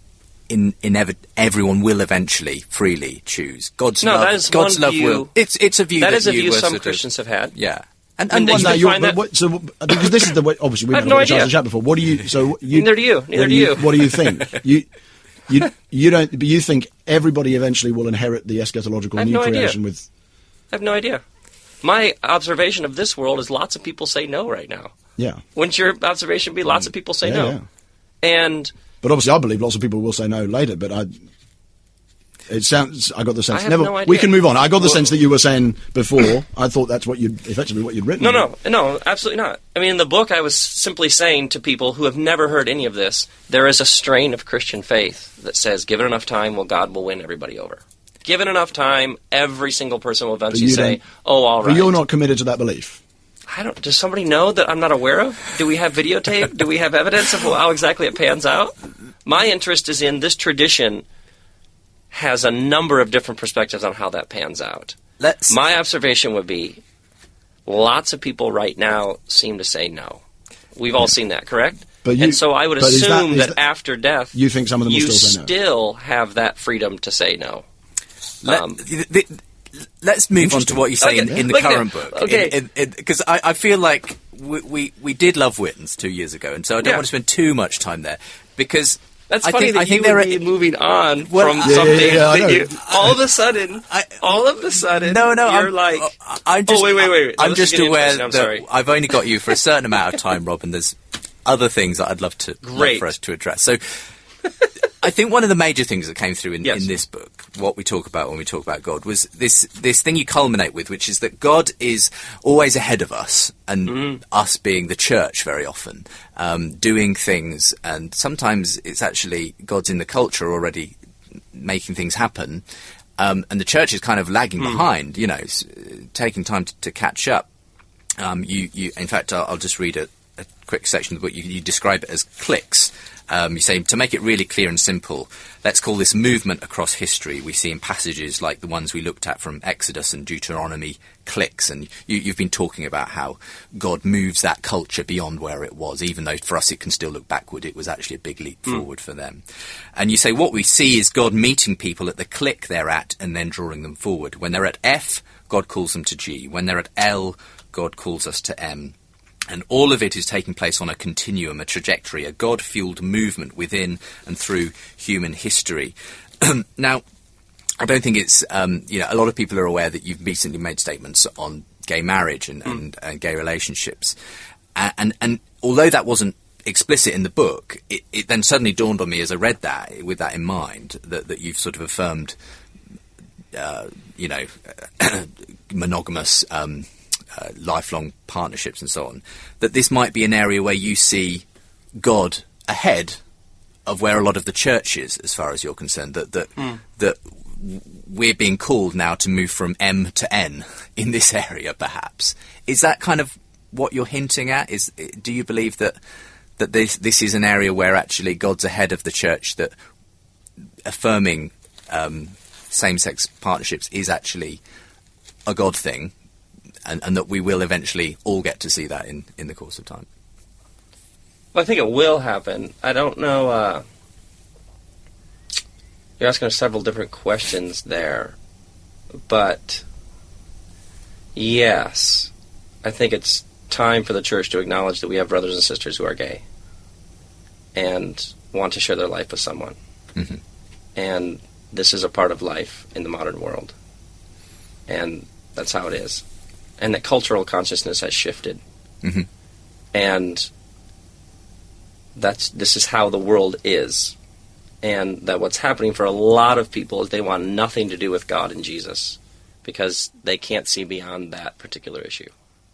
D: everyone will eventually freely choose God's love.
F: That is
D: God's
F: one
D: love
F: view.
D: Will. It's a view
F: that is a view
D: some
F: Christians have had.
D: Yeah.
E: And because this is the way. Obviously, we haven't had a chance to chat before. What do you?
F: Neither do you. Neither do you.
E: What do you think? You don't. But you think everybody eventually will inherit the eschatological new creation with?
F: I have no idea. My observation of this world is lots of people say no right now.
E: Yeah.
F: Wouldn't your observation be lots of people say no? Yeah.
E: But obviously, I believe lots of people will say no later. But I got the sense.
F: I have no idea.
E: We can move on. I got the sense that you were saying before. I thought that's what you'd written.
F: No, absolutely not. I mean, in the book, I was simply saying to people who have never heard any of this, there is a strain of Christian faith that says, given enough time, God will win everybody over. Given enough time, every single person will eventually say, all right.
E: But you're not committed to that belief.
F: Does somebody know that I'm not aware of? Do we have videotape? Do we have evidence of how exactly it pans out? My interest is in this tradition has a number of different perspectives on how that pans out. My observation would be lots of people right now seem to say no. We've all seen that, correct? And so I would assume that after death,
E: you think some of them will
F: still have that freedom to say no.
D: Let's move on to what you say in the current book.
F: Okay.
D: Because I feel like we did Love Wins 2 years ago, and so I don't want to spend too much time there. Because
F: that's funny that you would be moving on from something that you... All of a sudden,
D: no,
F: you're like... wait.
D: I'm just aware that I've only got you for a certain amount of time, Rob, and there's other things that I'd love for us to address. So... I think one of the major things that came through in this book, what we talk about when we talk about God, was this thing you culminate with, which is that God is always ahead of us, and us being the church very often, doing things, and sometimes it's actually God's in the culture already making things happen, and the church is kind of lagging behind, taking time to catch up. In fact, I'll just read a quick section of the book. You describe it as cliques. You say, to make it really clear and simple, let's call this movement across history. We see in passages like the ones we looked at from Exodus and Deuteronomy, cliques, and you've been talking about how God moves that culture beyond where it was, even though for us it can still look backward. It was actually a big leap forward for them. And you say what we see is God meeting people at the clique they're at and then drawing them forward. When they're at F, God calls them to G. When they're at L, God calls us to M. And all of it is taking place on a continuum, a trajectory, a God-fueled movement within and through human history. Now, I don't think it's, a lot of people are aware that you've recently made statements on gay marriage and gay relationships. And although that wasn't explicit in the book, it then suddenly dawned on me as I read that, with that in mind, that you've sort of affirmed, monogamous lifelong partnerships and so on, that this might be an area where you see God ahead of where a lot of the church is, as far as you're concerned, that we're being called now to move from M to N in this area, perhaps. Is that kind of what you're hinting at? Do you believe that this is an area where actually God's ahead of the church, that affirming same-sex partnerships is actually a God thing, and that we will eventually all get to see that in the course of time?
F: Well, I think it will happen. I don't know. You're asking several different questions there. But, yes, I think it's time for the church to acknowledge that we have brothers and sisters who are gay and want to share their life with someone. And this is a part of life in the modern world. And that's how it is. And that cultural consciousness has shifted.
D: Mm-hmm.
F: And this is how the world is. And that what's happening for a lot of people is they want nothing to do with God and Jesus because they can't see beyond that particular issue.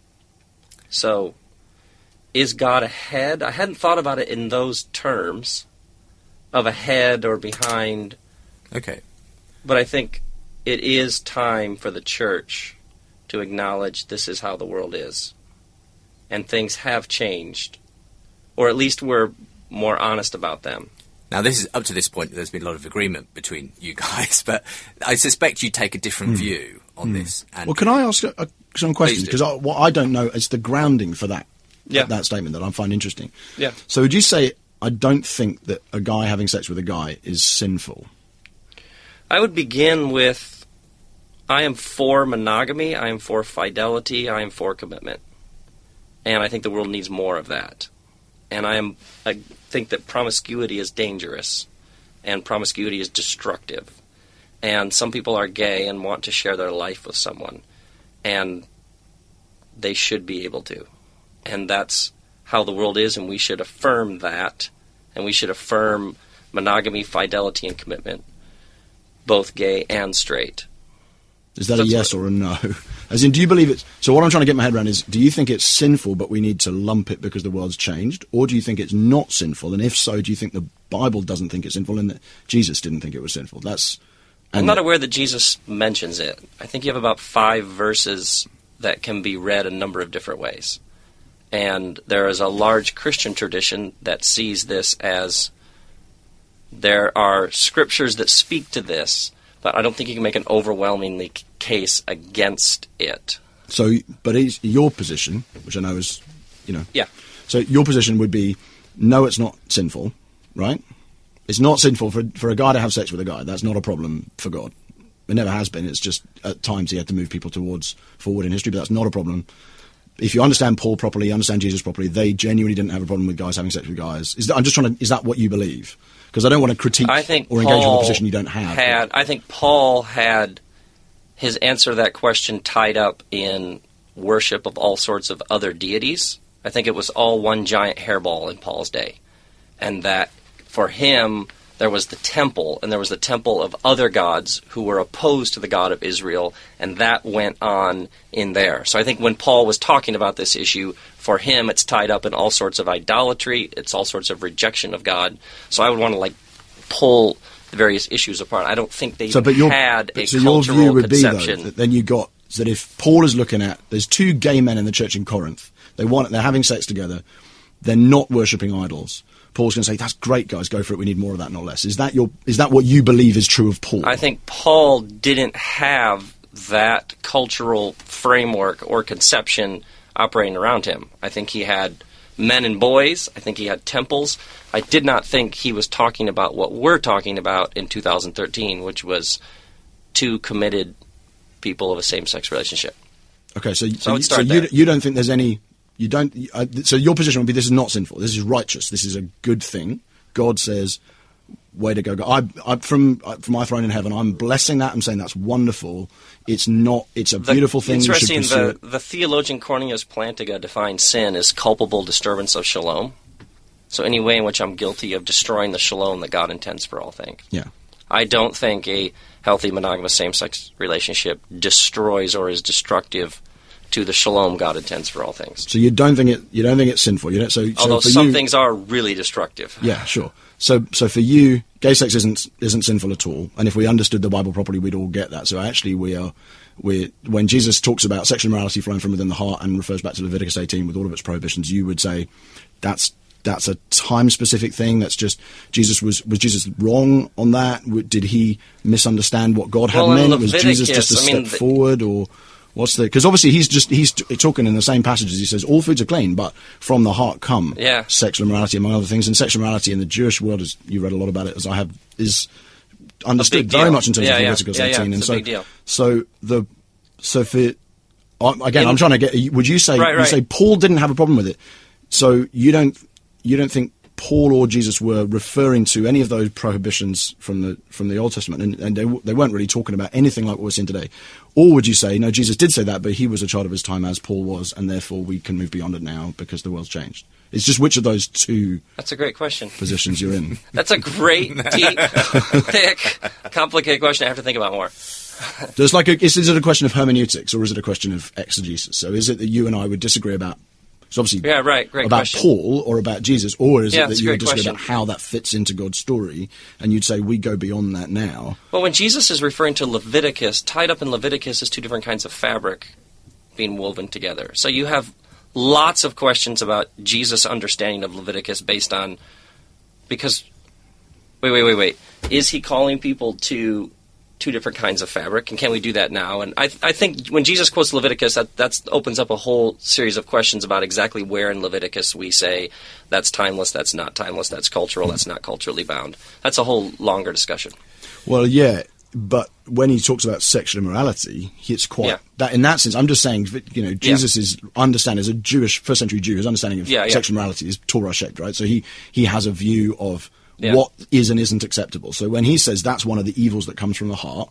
F: So, is God ahead? I hadn't thought about it in those terms of ahead or behind.
D: Okay.
F: But I think it is time for the church to acknowledge this is how the world is. And things have changed. Or at least we're more honest about them.
D: Now, this is up to this point, there's been a lot of agreement between you guys, but I suspect you take a different view on this. And
E: well, can I ask some questions? Because what I don't know is the grounding for that statement that I find interesting.
F: Yeah.
E: So would you say, I don't think that a guy having sex with a guy is sinful?
F: I would begin with, I am for monogamy, I am for fidelity, I am for commitment. And I think the world needs more of that. And I think that promiscuity is dangerous, and promiscuity is destructive. And some people are gay and want to share their life with someone, and they should be able to. And that's how the world is, and we should affirm that, and we should affirm monogamy, fidelity, and commitment, both gay and straight.
E: Is that a yes or a no? As in, do you believe it's... So what I'm trying to get my head around is, do you think it's sinful but we need to lump it because the world's changed? Or do you think it's not sinful? And if so, do you think the Bible doesn't think it's sinful and that Jesus didn't think it was sinful?
F: I'm not aware that Jesus mentions it. I think you have about 5 verses that can be read a number of different ways. And there is a large Christian tradition that sees this as there are scriptures that speak to this, but I don't think you can make an overwhelmingly case against it.
E: So, but it's your position, which I know is,
F: Yeah.
E: So your position would be, no, it's not sinful, right? It's not sinful for a guy to have sex with a guy. That's not a problem for God. It never has been. It's just at times he had to move people forward in history, but that's not a problem. If you understand Paul properly, understand Jesus properly, they genuinely didn't have a problem with guys having sex with guys. Is that what you believe? Because I don't want to critique or engage with a position you don't have.
F: I think Paul had his answer to that question tied up in worship of all sorts of other deities. I think it was all one giant hairball in Paul's day. And that for him, there was the temple, and there was the temple of other gods who were opposed to the God of Israel, and that went on in there. So I think when Paul was talking about this issue, for him it's tied up in all sorts of idolatry, it's all sorts of rejection of God. So I would want to pull the various issues apart. I don't think they had a cultural
E: your view would
F: conception.
E: Be, though, that then you got that if Paul is looking at, there's 2 gay men in the church in Corinth, they're having sex together, they're not worshipping idols. Paul's going to say, that's great, guys, go for it, we need more of that, not less. Is that what you believe is true of Paul?
F: I think Paul didn't have that cultural framework or conception operating around him. I think he had men and boys. I think he had temples. I did not think he was talking about what we're talking about in 2013, which was 2 committed people of a same-sex relationship.
E: Okay, so you don't think there's any... You don't. So your position would be, this is not sinful. This is righteous. This is a good thing. God says, "Way to go, God." From my throne in heaven, I'm blessing that. I'm saying that's wonderful. It's not. It's a beautiful thing.
F: Interesting. The theologian Cornelius Plantinga defines sin as culpable disturbance of shalom. So any way in which I'm guilty of destroying the shalom that God intends for all things.
E: Yeah.
F: I don't think a healthy monogamous same-sex relationship destroys or is destructive to the shalom God intends for all things.
E: So you don't think it's sinful.
F: Although some things are really destructive.
E: Yeah, sure. So for you, gay sex isn't sinful at all. And if we understood the Bible properly, we'd all get that. So actually, when Jesus talks about sexual immorality flowing from within the heart and refers back to Leviticus 18 with all of its prohibitions, you would say that's a time-specific thing. That's just was Jesus wrong on that? Did he misunderstand what God had meant? Was Jesus just a step forward, or? Because obviously he's talking in the same passages. He says all foods are clean, but from the heart come sexual immorality, among other things. And sexual immorality in the Jewish world, as you read a lot about it, as I have, is understood very much in terms of Leviticus 18.
F: And
E: so,
F: big deal.
E: I'm trying to get. Would you say you say Paul didn't have a problem with it? So you don't think Paul or Jesus were referring to any of those prohibitions from the Old Testament, and they weren't really talking about anything like what we're seeing today? Or would you say, no, Jesus did say that, but he was a child of his time as Paul was, and therefore we can move beyond it now because the world's changed? It's just which of those two
F: That's a great question.
E: positions you're in.
F: That's a great, deep, thick, complicated question I have to think about more.
E: Is it a question of hermeneutics, or is it a question of exegesis? So is it that you and I would disagree about, so obviously,
F: Yeah, right. Great
E: about
F: question.
E: Paul or about Jesus, or is
F: Yeah,
E: it that
F: it's a
E: you would
F: great
E: disagree
F: question.
E: about how that fits into God's story, and you'd say we go beyond that now?
F: Well, when Jesus is referring to Leviticus, tied up in Leviticus is two different kinds of fabric being woven together. So you have lots of questions about Jesus' understanding of Leviticus based on, because, wait. Is he calling people to two different kinds of fabric, and can we do that now? And I think when Jesus quotes Leviticus, that opens up a whole series of questions about exactly where in Leviticus we say that's timeless, that's not timeless, that's cultural, that's not culturally bound. That's a whole longer discussion.
E: Well, yeah, but when he talks about sexual immorality, it's quite that in that sense. I'm just saying, Jesus' understanding as a Jewish first century Jew, his understanding of sexual immorality is Torah shaped, right? So he has a view of what is and isn't acceptable. So when he says that's one of the evils that comes from the heart,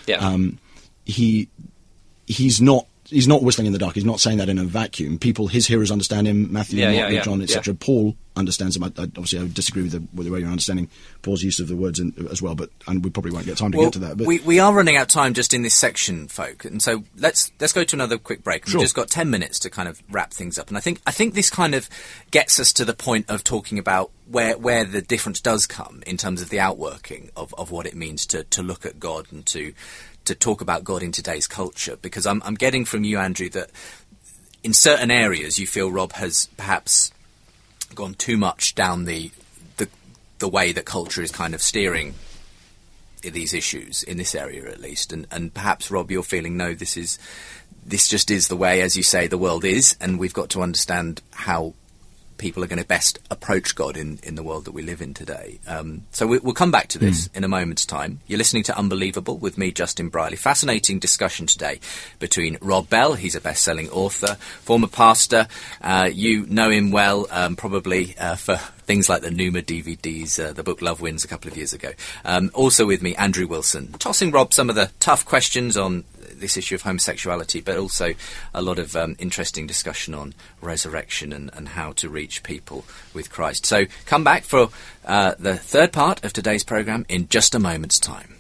E: he's not whistling in the dark. He's not saying that in a vacuum. His hearers understand him. Matthew, Mark, John, etc. Paul understands him. Obviously, I would disagree with the way you're understanding Paul's use of the words as well. And we probably won't get time to get to that. But
D: we are running out of time just in this section, folk. And so let's go to another quick break. We've just got 10 minutes to kind of wrap things up. And I think this kind of gets us to the point of talking about where the difference does come in terms of the outworking of what it means to look at God and to talk about God in today's culture, because I'm getting from you, Andrew, that in certain areas you feel Rob has perhaps gone too much down the way that culture is kind of steering these issues, in this area at least, and perhaps, Rob, you're feeling, no, this just is the way, as you say, the world is, and we've got to understand how people are going to best approach God in the world that we live in today. So we'll come back to this in a moment's time. You're listening to Unbelievable with me, Justin Brierley. Fascinating discussion today between Rob Bell, he's a best-selling author, former pastor. You know him well, probably for things like the Numa DVDs, the book Love Wins a couple of years ago. Also with me, Andrew Wilson, tossing Rob some of the tough questions on this issue of homosexuality, but also a lot of interesting discussion on resurrection and how to reach people with Christ. So come back for the third part of today's programme in just a moment's time.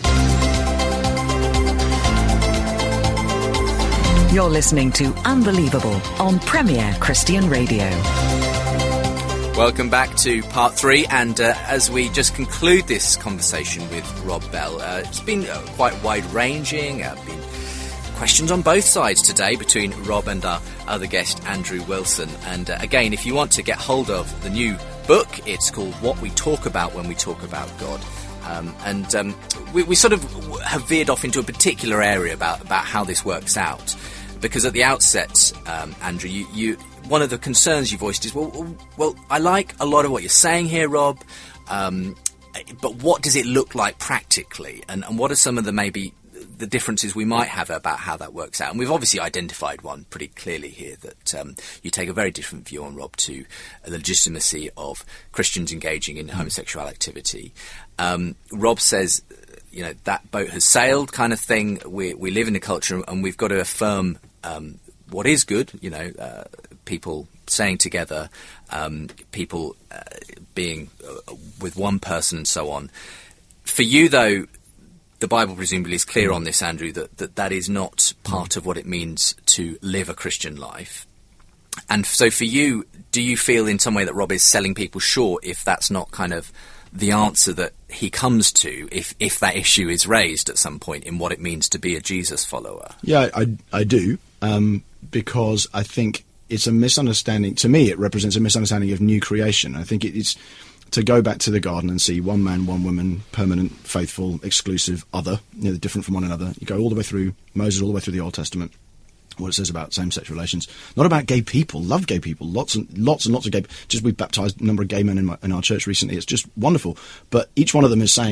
G: You're listening to Unbelievable on Premier Christian Radio.
D: Welcome back to part 3, and as we just conclude this conversation with Rob Bell, it's been quite wide-ranging, been questions on both sides today between Rob and our other guest, Andrew Wilson. And again, if you want to get hold of the new book, it's called What We Talk About When We Talk About God. We sort of have veered off into a particular area about how this works out, because at the outset, Andrew, you one of the concerns you voiced is, well, I like a lot of what you're saying here, Rob, but what does it look like practically, and what are some of the differences we might have about how that works out? And we've obviously identified one pretty clearly here, that you take a very different view on, Rob, to the legitimacy of Christians engaging in homosexual activity. Rob says, that boat has sailed kind of thing. We live in a culture and we've got to affirm what is good, people staying together, people being with one person and so on. For you, though, the Bible presumably is clear on this, Andrew, that is not part of what it means to live a Christian life. And so for you, do you feel in some way that Rob is selling people short if that's not kind of the answer that he comes to, if that issue is raised at some point in what it means to be a Jesus follower?
E: Yeah, I do, because I think it's a misunderstanding. To me, it represents a misunderstanding of new creation. I think it's to go back to the garden and see one man, one woman, permanent, faithful, exclusive, other, different from one another. You go all the way through Moses, all the way through the Old Testament, what it says about same-sex relations. Not about gay people. Love gay people. Lots and lots of gay people. We've baptised a number of gay men in our church recently. It's just wonderful. But each one of them is saying,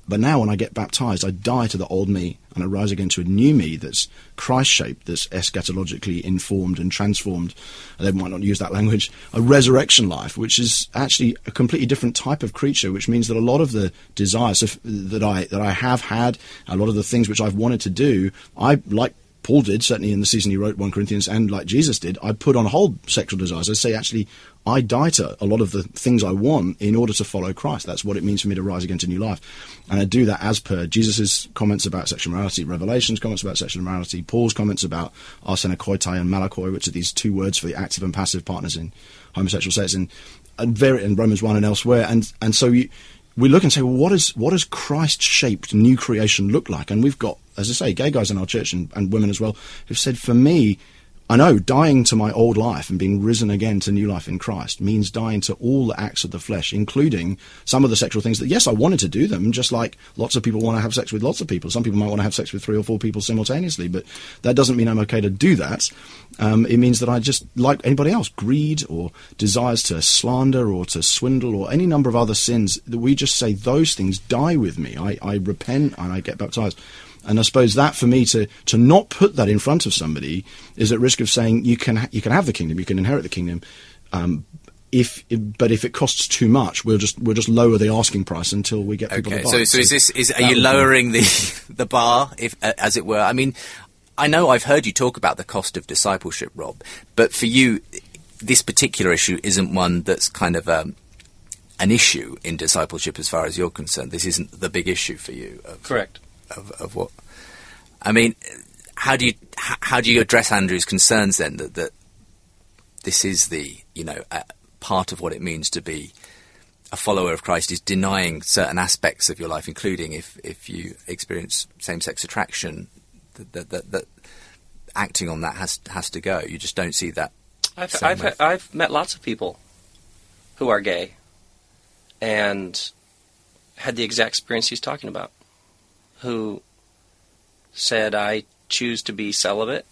E: But now when I get baptized, I die to the old me and I rise again to a new me that's Christ-shaped, that's eschatologically informed and transformed. And they might not use that language. A resurrection life, which is actually a completely different type of creature, which means that a lot of the desires that I have had, a lot of the things which I've wanted to do, I, like Paul did, certainly in the season he wrote 1 Corinthians, and like Jesus did, I put on hold sexual desires. I say, actually, I die to a lot of the things I want in order to follow Christ. That's what it means for me to rise again to new life. And I do that as per Jesus' comments about sexual morality, Revelation's comments about sexual morality, Paul's comments about arsena koitai and malakoi, which are these two words for the active and passive partners in homosexual sex, and in Romans 1 and elsewhere. And so we look and say, well, what does Christ-shaped new creation look like? And we've got, as I say, gay guys in our church and women as well, who've said, for me, I know dying to my old life and being risen again to new life in Christ means dying to all the acts of the flesh, including some of the sexual things that, yes, I wanted to do them, just like lots of people want to have sex with lots of people. Some people might want to have sex with 3 or 4 people simultaneously, but that doesn't mean I'm okay to do that. It means that I just, like anybody else, greed or desires to slander or to swindle or any number of other sins, that we just say those things die with me. I repent and I get baptized. And I suppose that, for me, to not put that in front of somebody is at risk of saying you can have the kingdom, you can inherit the kingdom, but if it costs too much, we'll just lower the asking price until we get people to buy.
D: So are you lowering the bar, if as it were? I mean, I know I've heard you talk about the cost of discipleship, Rob, but for you, this particular issue isn't one that's kind of an issue in discipleship as far as you're concerned. This isn't the big issue for you.
F: Correct.
D: Of what? I mean, how do you address Andrew's concerns then that this is the part of what it means to be a follower of Christ is denying certain aspects of your life, including if you experience same-sex attraction, that acting on that has to go. You just don't see that.
F: I've met lots of people who are gay and had the exact experience he's talking about, who said, I choose to be celibate,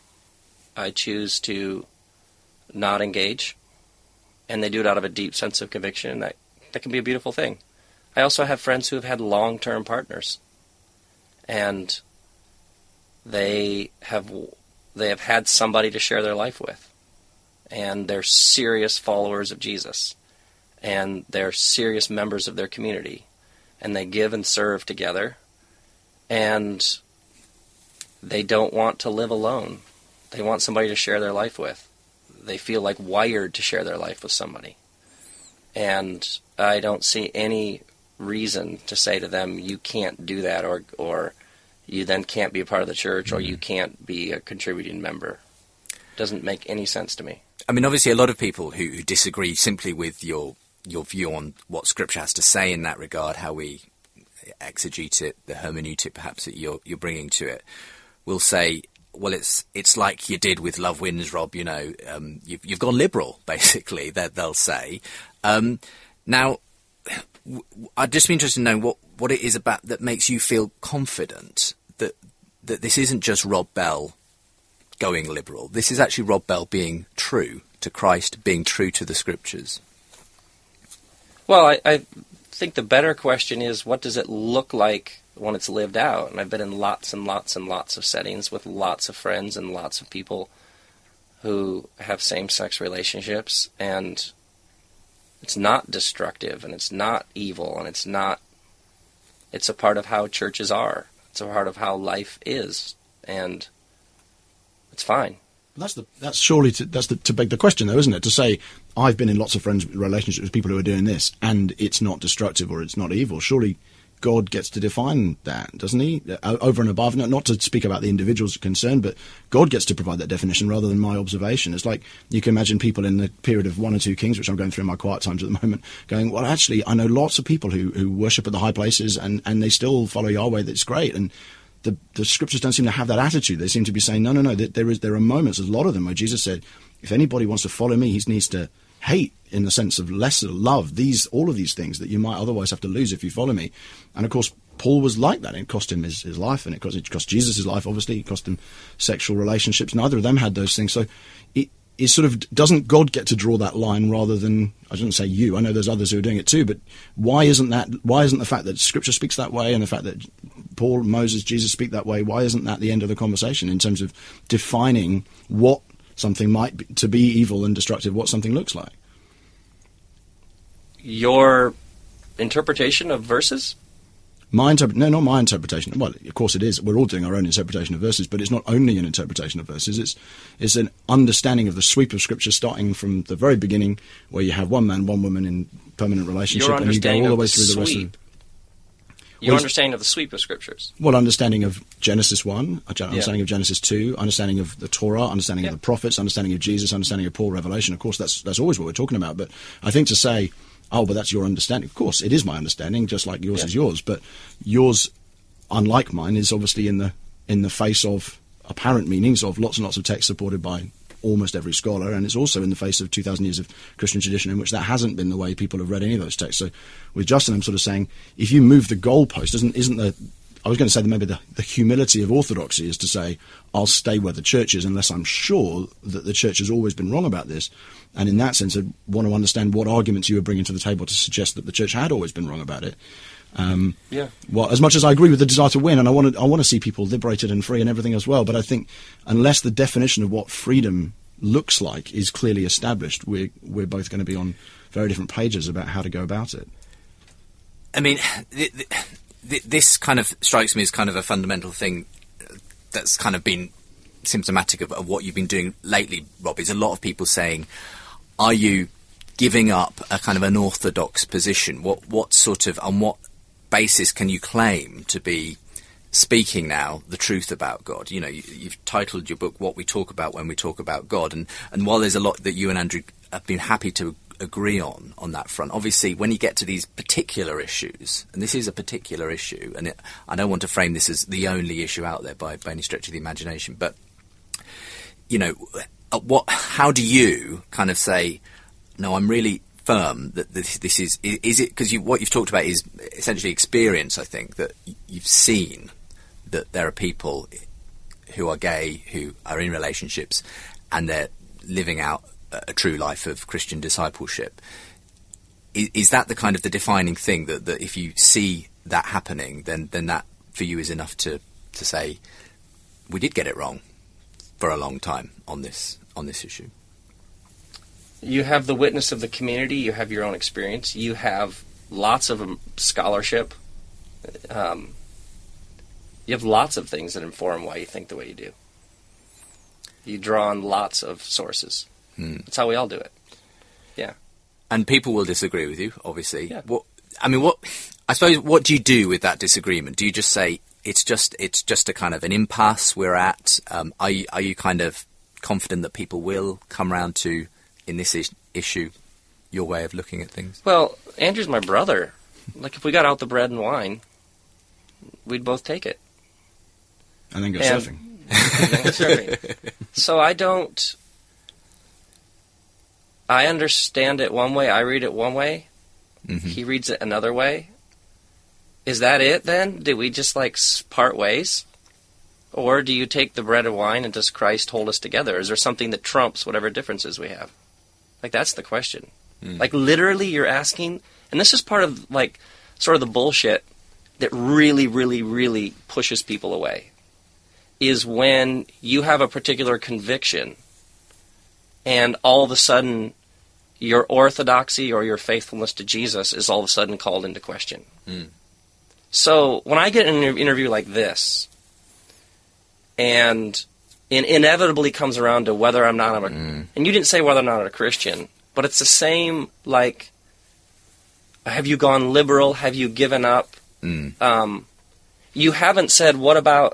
F: I choose to not engage, and they do it out of a deep sense of conviction. That can be a beautiful thing. I also have friends who have had long-term partners, and they have had somebody to share their life with, and they're serious followers of Jesus, and they're serious members of their community, and they give and serve together. And they don't want to live alone. They want somebody to share their life with. They feel like wired to share their life with somebody. And I don't see any reason to say to them, you can't do that, or you then can't be a part of the church, or you can't be a contributing member. Doesn't make any sense to me.
D: I mean, obviously a lot of people who disagree simply with your view on what Scripture has to say in that regard, how we exegete it, the hermeneutic perhaps that you're bringing to it, will say, well, it's like you did with Love Wins, Rob. You've gone liberal, basically. That they'll say. Now, I'd just be interested to know what it is about that makes you feel confident that this isn't just Rob Bell going liberal. This is actually Rob Bell being true to Christ, being true to the Scriptures.
F: Well, I think the better question is, what does it look like when it's lived out? And I've been in lots and lots and lots of settings with lots of friends and lots of people who have same-sex relationships, and it's not destructive, and it's not evil, and it's a part of how churches are. It's a part of how life is, and it's fine.
E: That's surely to beg the question, though, isn't it? To say, I've been in lots of friends relationships with people who are doing this, and it's not destructive or it's not evil. Surely God gets to define that, doesn't he? Over and above, not to speak about the individuals concerned, but God gets to provide that definition rather than my observation. It's like you can imagine people in the period of 1 or 2 Kings, which I'm going through in my quiet times at the moment, going, well, actually, I know lots of people who worship at the high places and they still follow Yahweh. That's great. And the Scriptures don't seem to have that attitude. They seem to be saying, no, there are moments, there's a lot of them, where Jesus said, if anybody wants to follow me, he needs to hate, in the sense of lesser love, all of these things that you might otherwise have to lose if you follow me. And of course, Paul was like that. It cost him his life, and it cost Jesus his life, obviously. It cost him sexual relationships. Neither of them had those things. So is sort of, doesn't God get to draw that line rather than, I shouldn't say you, I know there's others who are doing it too, but why isn't the fact that Scripture speaks that way and the fact that Paul, Moses, Jesus speak that way, why isn't that the end of the conversation in terms of defining what something might be, to be evil and destructive, what something looks like?
F: Your interpretation of verses?
E: No, not my interpretation. Well, of course it is. We're all doing our own interpretation of verses, but it's not only an interpretation of verses. It's an understanding of the sweep of Scripture, starting from the very beginning, where you have one man, one woman in permanent relationship, and you go all the way through the rest of the...
F: Your understanding of the sweep of Scriptures.
E: Well, understanding of Genesis 1, understanding of Genesis 2, understanding of the Torah, understanding of the prophets, understanding of Jesus, understanding of Paul, Revelation. Of course, that's always what we're talking about. But I think to say, oh, but that's your understanding. Of course, it is my understanding, just like yours is yours. But yours, unlike mine, is obviously in the face of apparent meanings of lots and lots of texts supported by almost every scholar, and it's also in the face of 2,000 years of Christian tradition in which that hasn't been the way people have read any of those texts. So with Justin, I'm sort of saying, if you move the goalpost, isn't the... I was going to say that maybe the humility of orthodoxy is to say, I'll stay where the church is unless I'm sure that the church has always been wrong about this. And in that sense, I want to understand what arguments you were bringing to the table to suggest that the church had always been wrong about it. Well, as much as I agree with the desire to win, and I want to see people liberated and free and everything as well, but I think unless the definition of what freedom looks like is clearly established, we're both going to be on very different pages about how to go about it.
D: I mean, this kind of strikes me as kind of a fundamental thing that's kind of been symptomatic of what you've been doing lately, Rob, is a lot of people saying, are you giving up a kind of an orthodox position? What sort of, on what basis can you claim to be speaking now the truth about God? You know, you've titled your book What We Talk About When We Talk About God, and while there's a lot that you and Andrew have been happy to agree on that front, obviously when you get to these particular issues, and this is a particular issue, and I don't want to frame this as the only issue out there by any stretch of the imagination, but you know, how do you kind of say, no, I'm really firm that this is it, because what you've talked about is essentially experience, I think, that you've seen that there are people who are gay, who are in relationships, and they're living out a true life of Christian discipleship. Is that the kind of the defining thing, that if you see that happening, then that for you is enough to say, we did get it wrong for a long time on this issue?
F: You have the witness of the community, you have your own experience, you have lots of scholarship, you have lots of things that inform why you think the way you do. You draw on lots of sources. That's how we all do it. Yeah. And
D: people will disagree with you, obviously. Yeah. I suppose, what do you do with that disagreement? Do you just say, it's just a kind of an impasse we're at? Are you kind of confident that people will come round to, in this issue, your way of looking at things? Well, Andrew's my brother. Like, if we got out the bread and wine, we'd both take it.
E: And then go surfing.
F: So I understand it one way, I read it one way, he reads it another way. Is that it then? Do we just part ways? Or do you take the bread and wine and does Christ hold us together? Is there something that trumps whatever differences we have? That's the question. Literally you're asking, and this is part of sort of the bullshit that really, really, really pushes people away, is when you have a particular conviction and all of a sudden your orthodoxy or your faithfulness to Jesus is all of a sudden called into question. So when I get an interview like this, and it inevitably comes around to whether I'm not and you didn't say whether or not I'm a Christian, but it's the same, have you gone liberal? Have you given up? You haven't said, what about,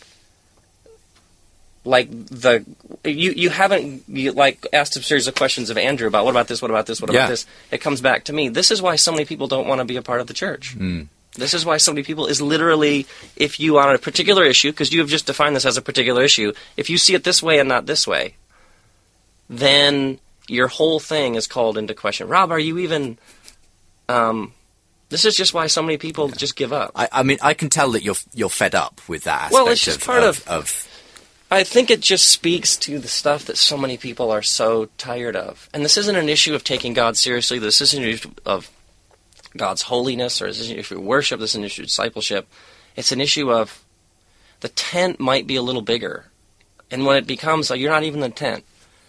F: you haven't asked a series of questions of Andrew about what about this, what about this, what about this. It comes back to me. This is why so many people don't want to be a part of the church. This is why so many people is literally, if you on a particular issue, because you have just defined this as a particular issue, if you see it this way and not this way, then your whole thing is called into question. Rob, are you even... this is just why so many people just give up.
D: I mean, I can tell that you're fed up with that aspect.
F: Well, it's just part of I think it just speaks to the stuff that so many people are so tired of. And this isn't an issue of taking God seriously. This isn't an issue of God's holiness, or this isn't an issue of worship. This is an issue of discipleship. It's an issue of the tent might be a little bigger. And when it becomes, you're not even the tent.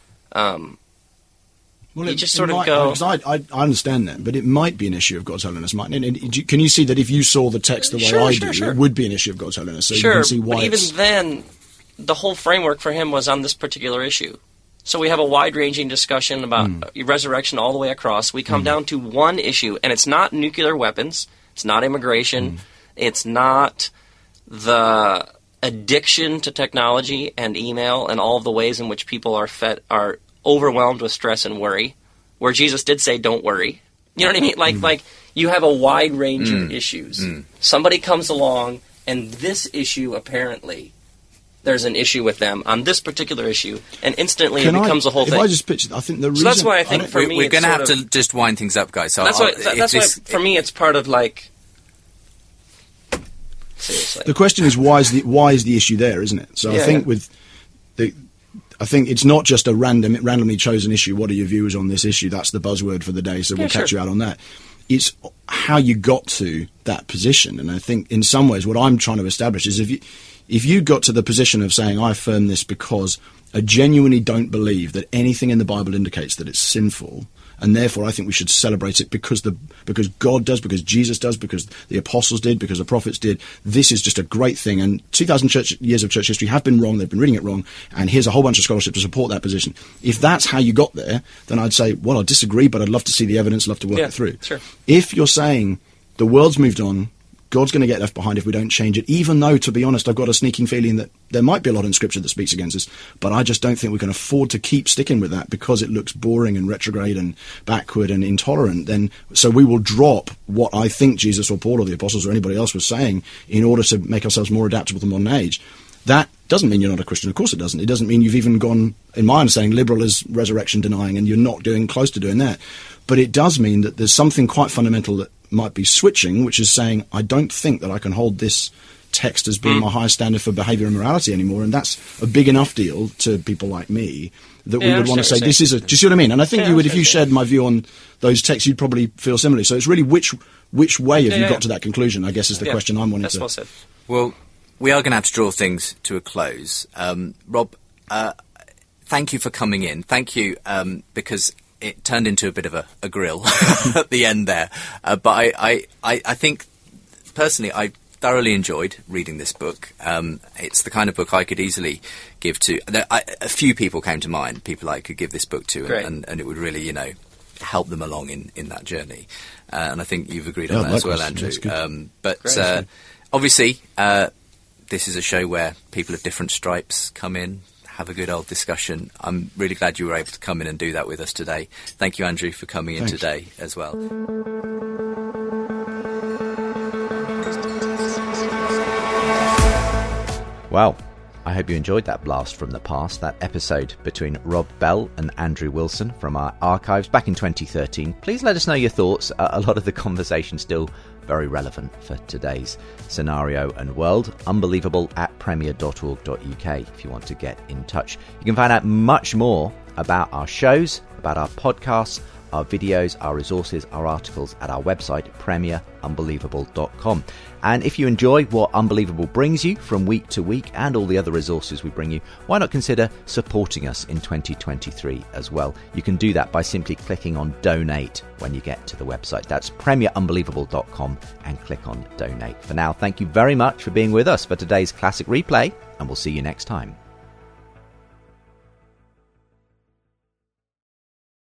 F: You just sort of go...
E: I understand that, but it might be an issue of God's holiness, mightn't it? And can you see that if you saw the text the way I do, it would be an issue of God's holiness? So you can see why
F: but even then, the whole framework for him was on this particular issue. So we have a wide-ranging discussion about resurrection all the way across. We come down to one issue, and it's not nuclear weapons. It's not immigration. It's not the addiction to technology and email and all of the ways in which people are overwhelmed with stress and worry, where Jesus did say, don't worry. You know what I mean? Like you have a wide range of issues. Somebody comes along, and this issue, apparently, there's an issue with them on this particular issue, and instantly it becomes a whole thing.
E: If I just picture, I think the reason...
F: So that's why I think for me
D: we're going to have to just wind things up, guys. So
F: that's why for me it's part of like... Seriously.
E: The question is, why is the issue there, isn't it? So I think I think it's not just a randomly chosen issue. What are your views on this issue? That's the buzzword for the day, so we'll catch you out on that. It's how you got to that position. And I think in some ways what I'm trying to establish is if you got to the position of saying, I affirm this because I genuinely don't believe that anything in the Bible indicates that it's sinful, and therefore I think we should celebrate it because God does, because Jesus does, because the apostles did, because the prophets did. This is just a great thing, and 2,000 years of church history have been wrong. They've been reading it wrong, and here's a whole bunch of scholarship to support that position. If that's how you got there, then I'd say, well, I disagree, but I'd love to see the evidence, love to work it through.
F: Sure.
E: If you're saying the world's moved on, God's going to get left behind if we don't change it, even though, to be honest, I've got a sneaking feeling that there might be a lot in Scripture that speaks against us, but I just don't think we can afford to keep sticking with that because it looks boring and retrograde and backward and intolerant. So we will drop what I think Jesus or Paul or the apostles or anybody else was saying in order to make ourselves more adaptable to the modern age. That doesn't mean you're not a Christian. Of course it doesn't. It doesn't mean you've even gone, in my understanding, liberal as resurrection denying, and you're not doing close to doing that. But it does mean that there's something quite fundamental that might be switching, which is saying, I don't think that I can hold this text as being my highest standard for behaviour and morality anymore, and that's a big enough deal to people like me that we would want to say, this is a... Do you see what I mean? And I think you would, if you shared my view on those texts, you'd probably feel similarly. So it's really which way have you got to that conclusion, I guess, is the question I'm wanting to...
F: Well said.
D: Well, we are going to have to draw things to a close. Rob, thank you for coming in. Thank you, because it turned into a bit of a grill at the end there. But I think, personally, I thoroughly enjoyed reading this book. It's the kind of book I could easily give to... a few people came to mind, people I could give this book to, and it would really, help them along in that journey. And I think you've agreed on that as well, Andrew. But obviously, this is a show where people of different stripes come in, have a good old discussion. I'm really glad you were able to come in and do that with us today. Thank you, Andrew, for coming in today as well. Well, I hope you enjoyed that blast from the past, that episode between Rob Bell and Andrew Wilson from our archives back in 2013. Please let us know your thoughts. A lot of the conversation still very relevant for today's scenario and world. Unbelievable@premier.org.uk if you want to get in touch. You can find out much more about our shows, about our podcasts, our videos, our resources, our articles at our website, premierunbelievable.com. And if you enjoy what Unbelievable brings you from week to week and all the other resources we bring you, why not consider supporting us in 2023 as well? You can do that by simply clicking on donate when you get to the website. That's premierunbelievable.com and click on donate. For now, thank you very much for being with us for today's Classic Replay, and we'll see you next time.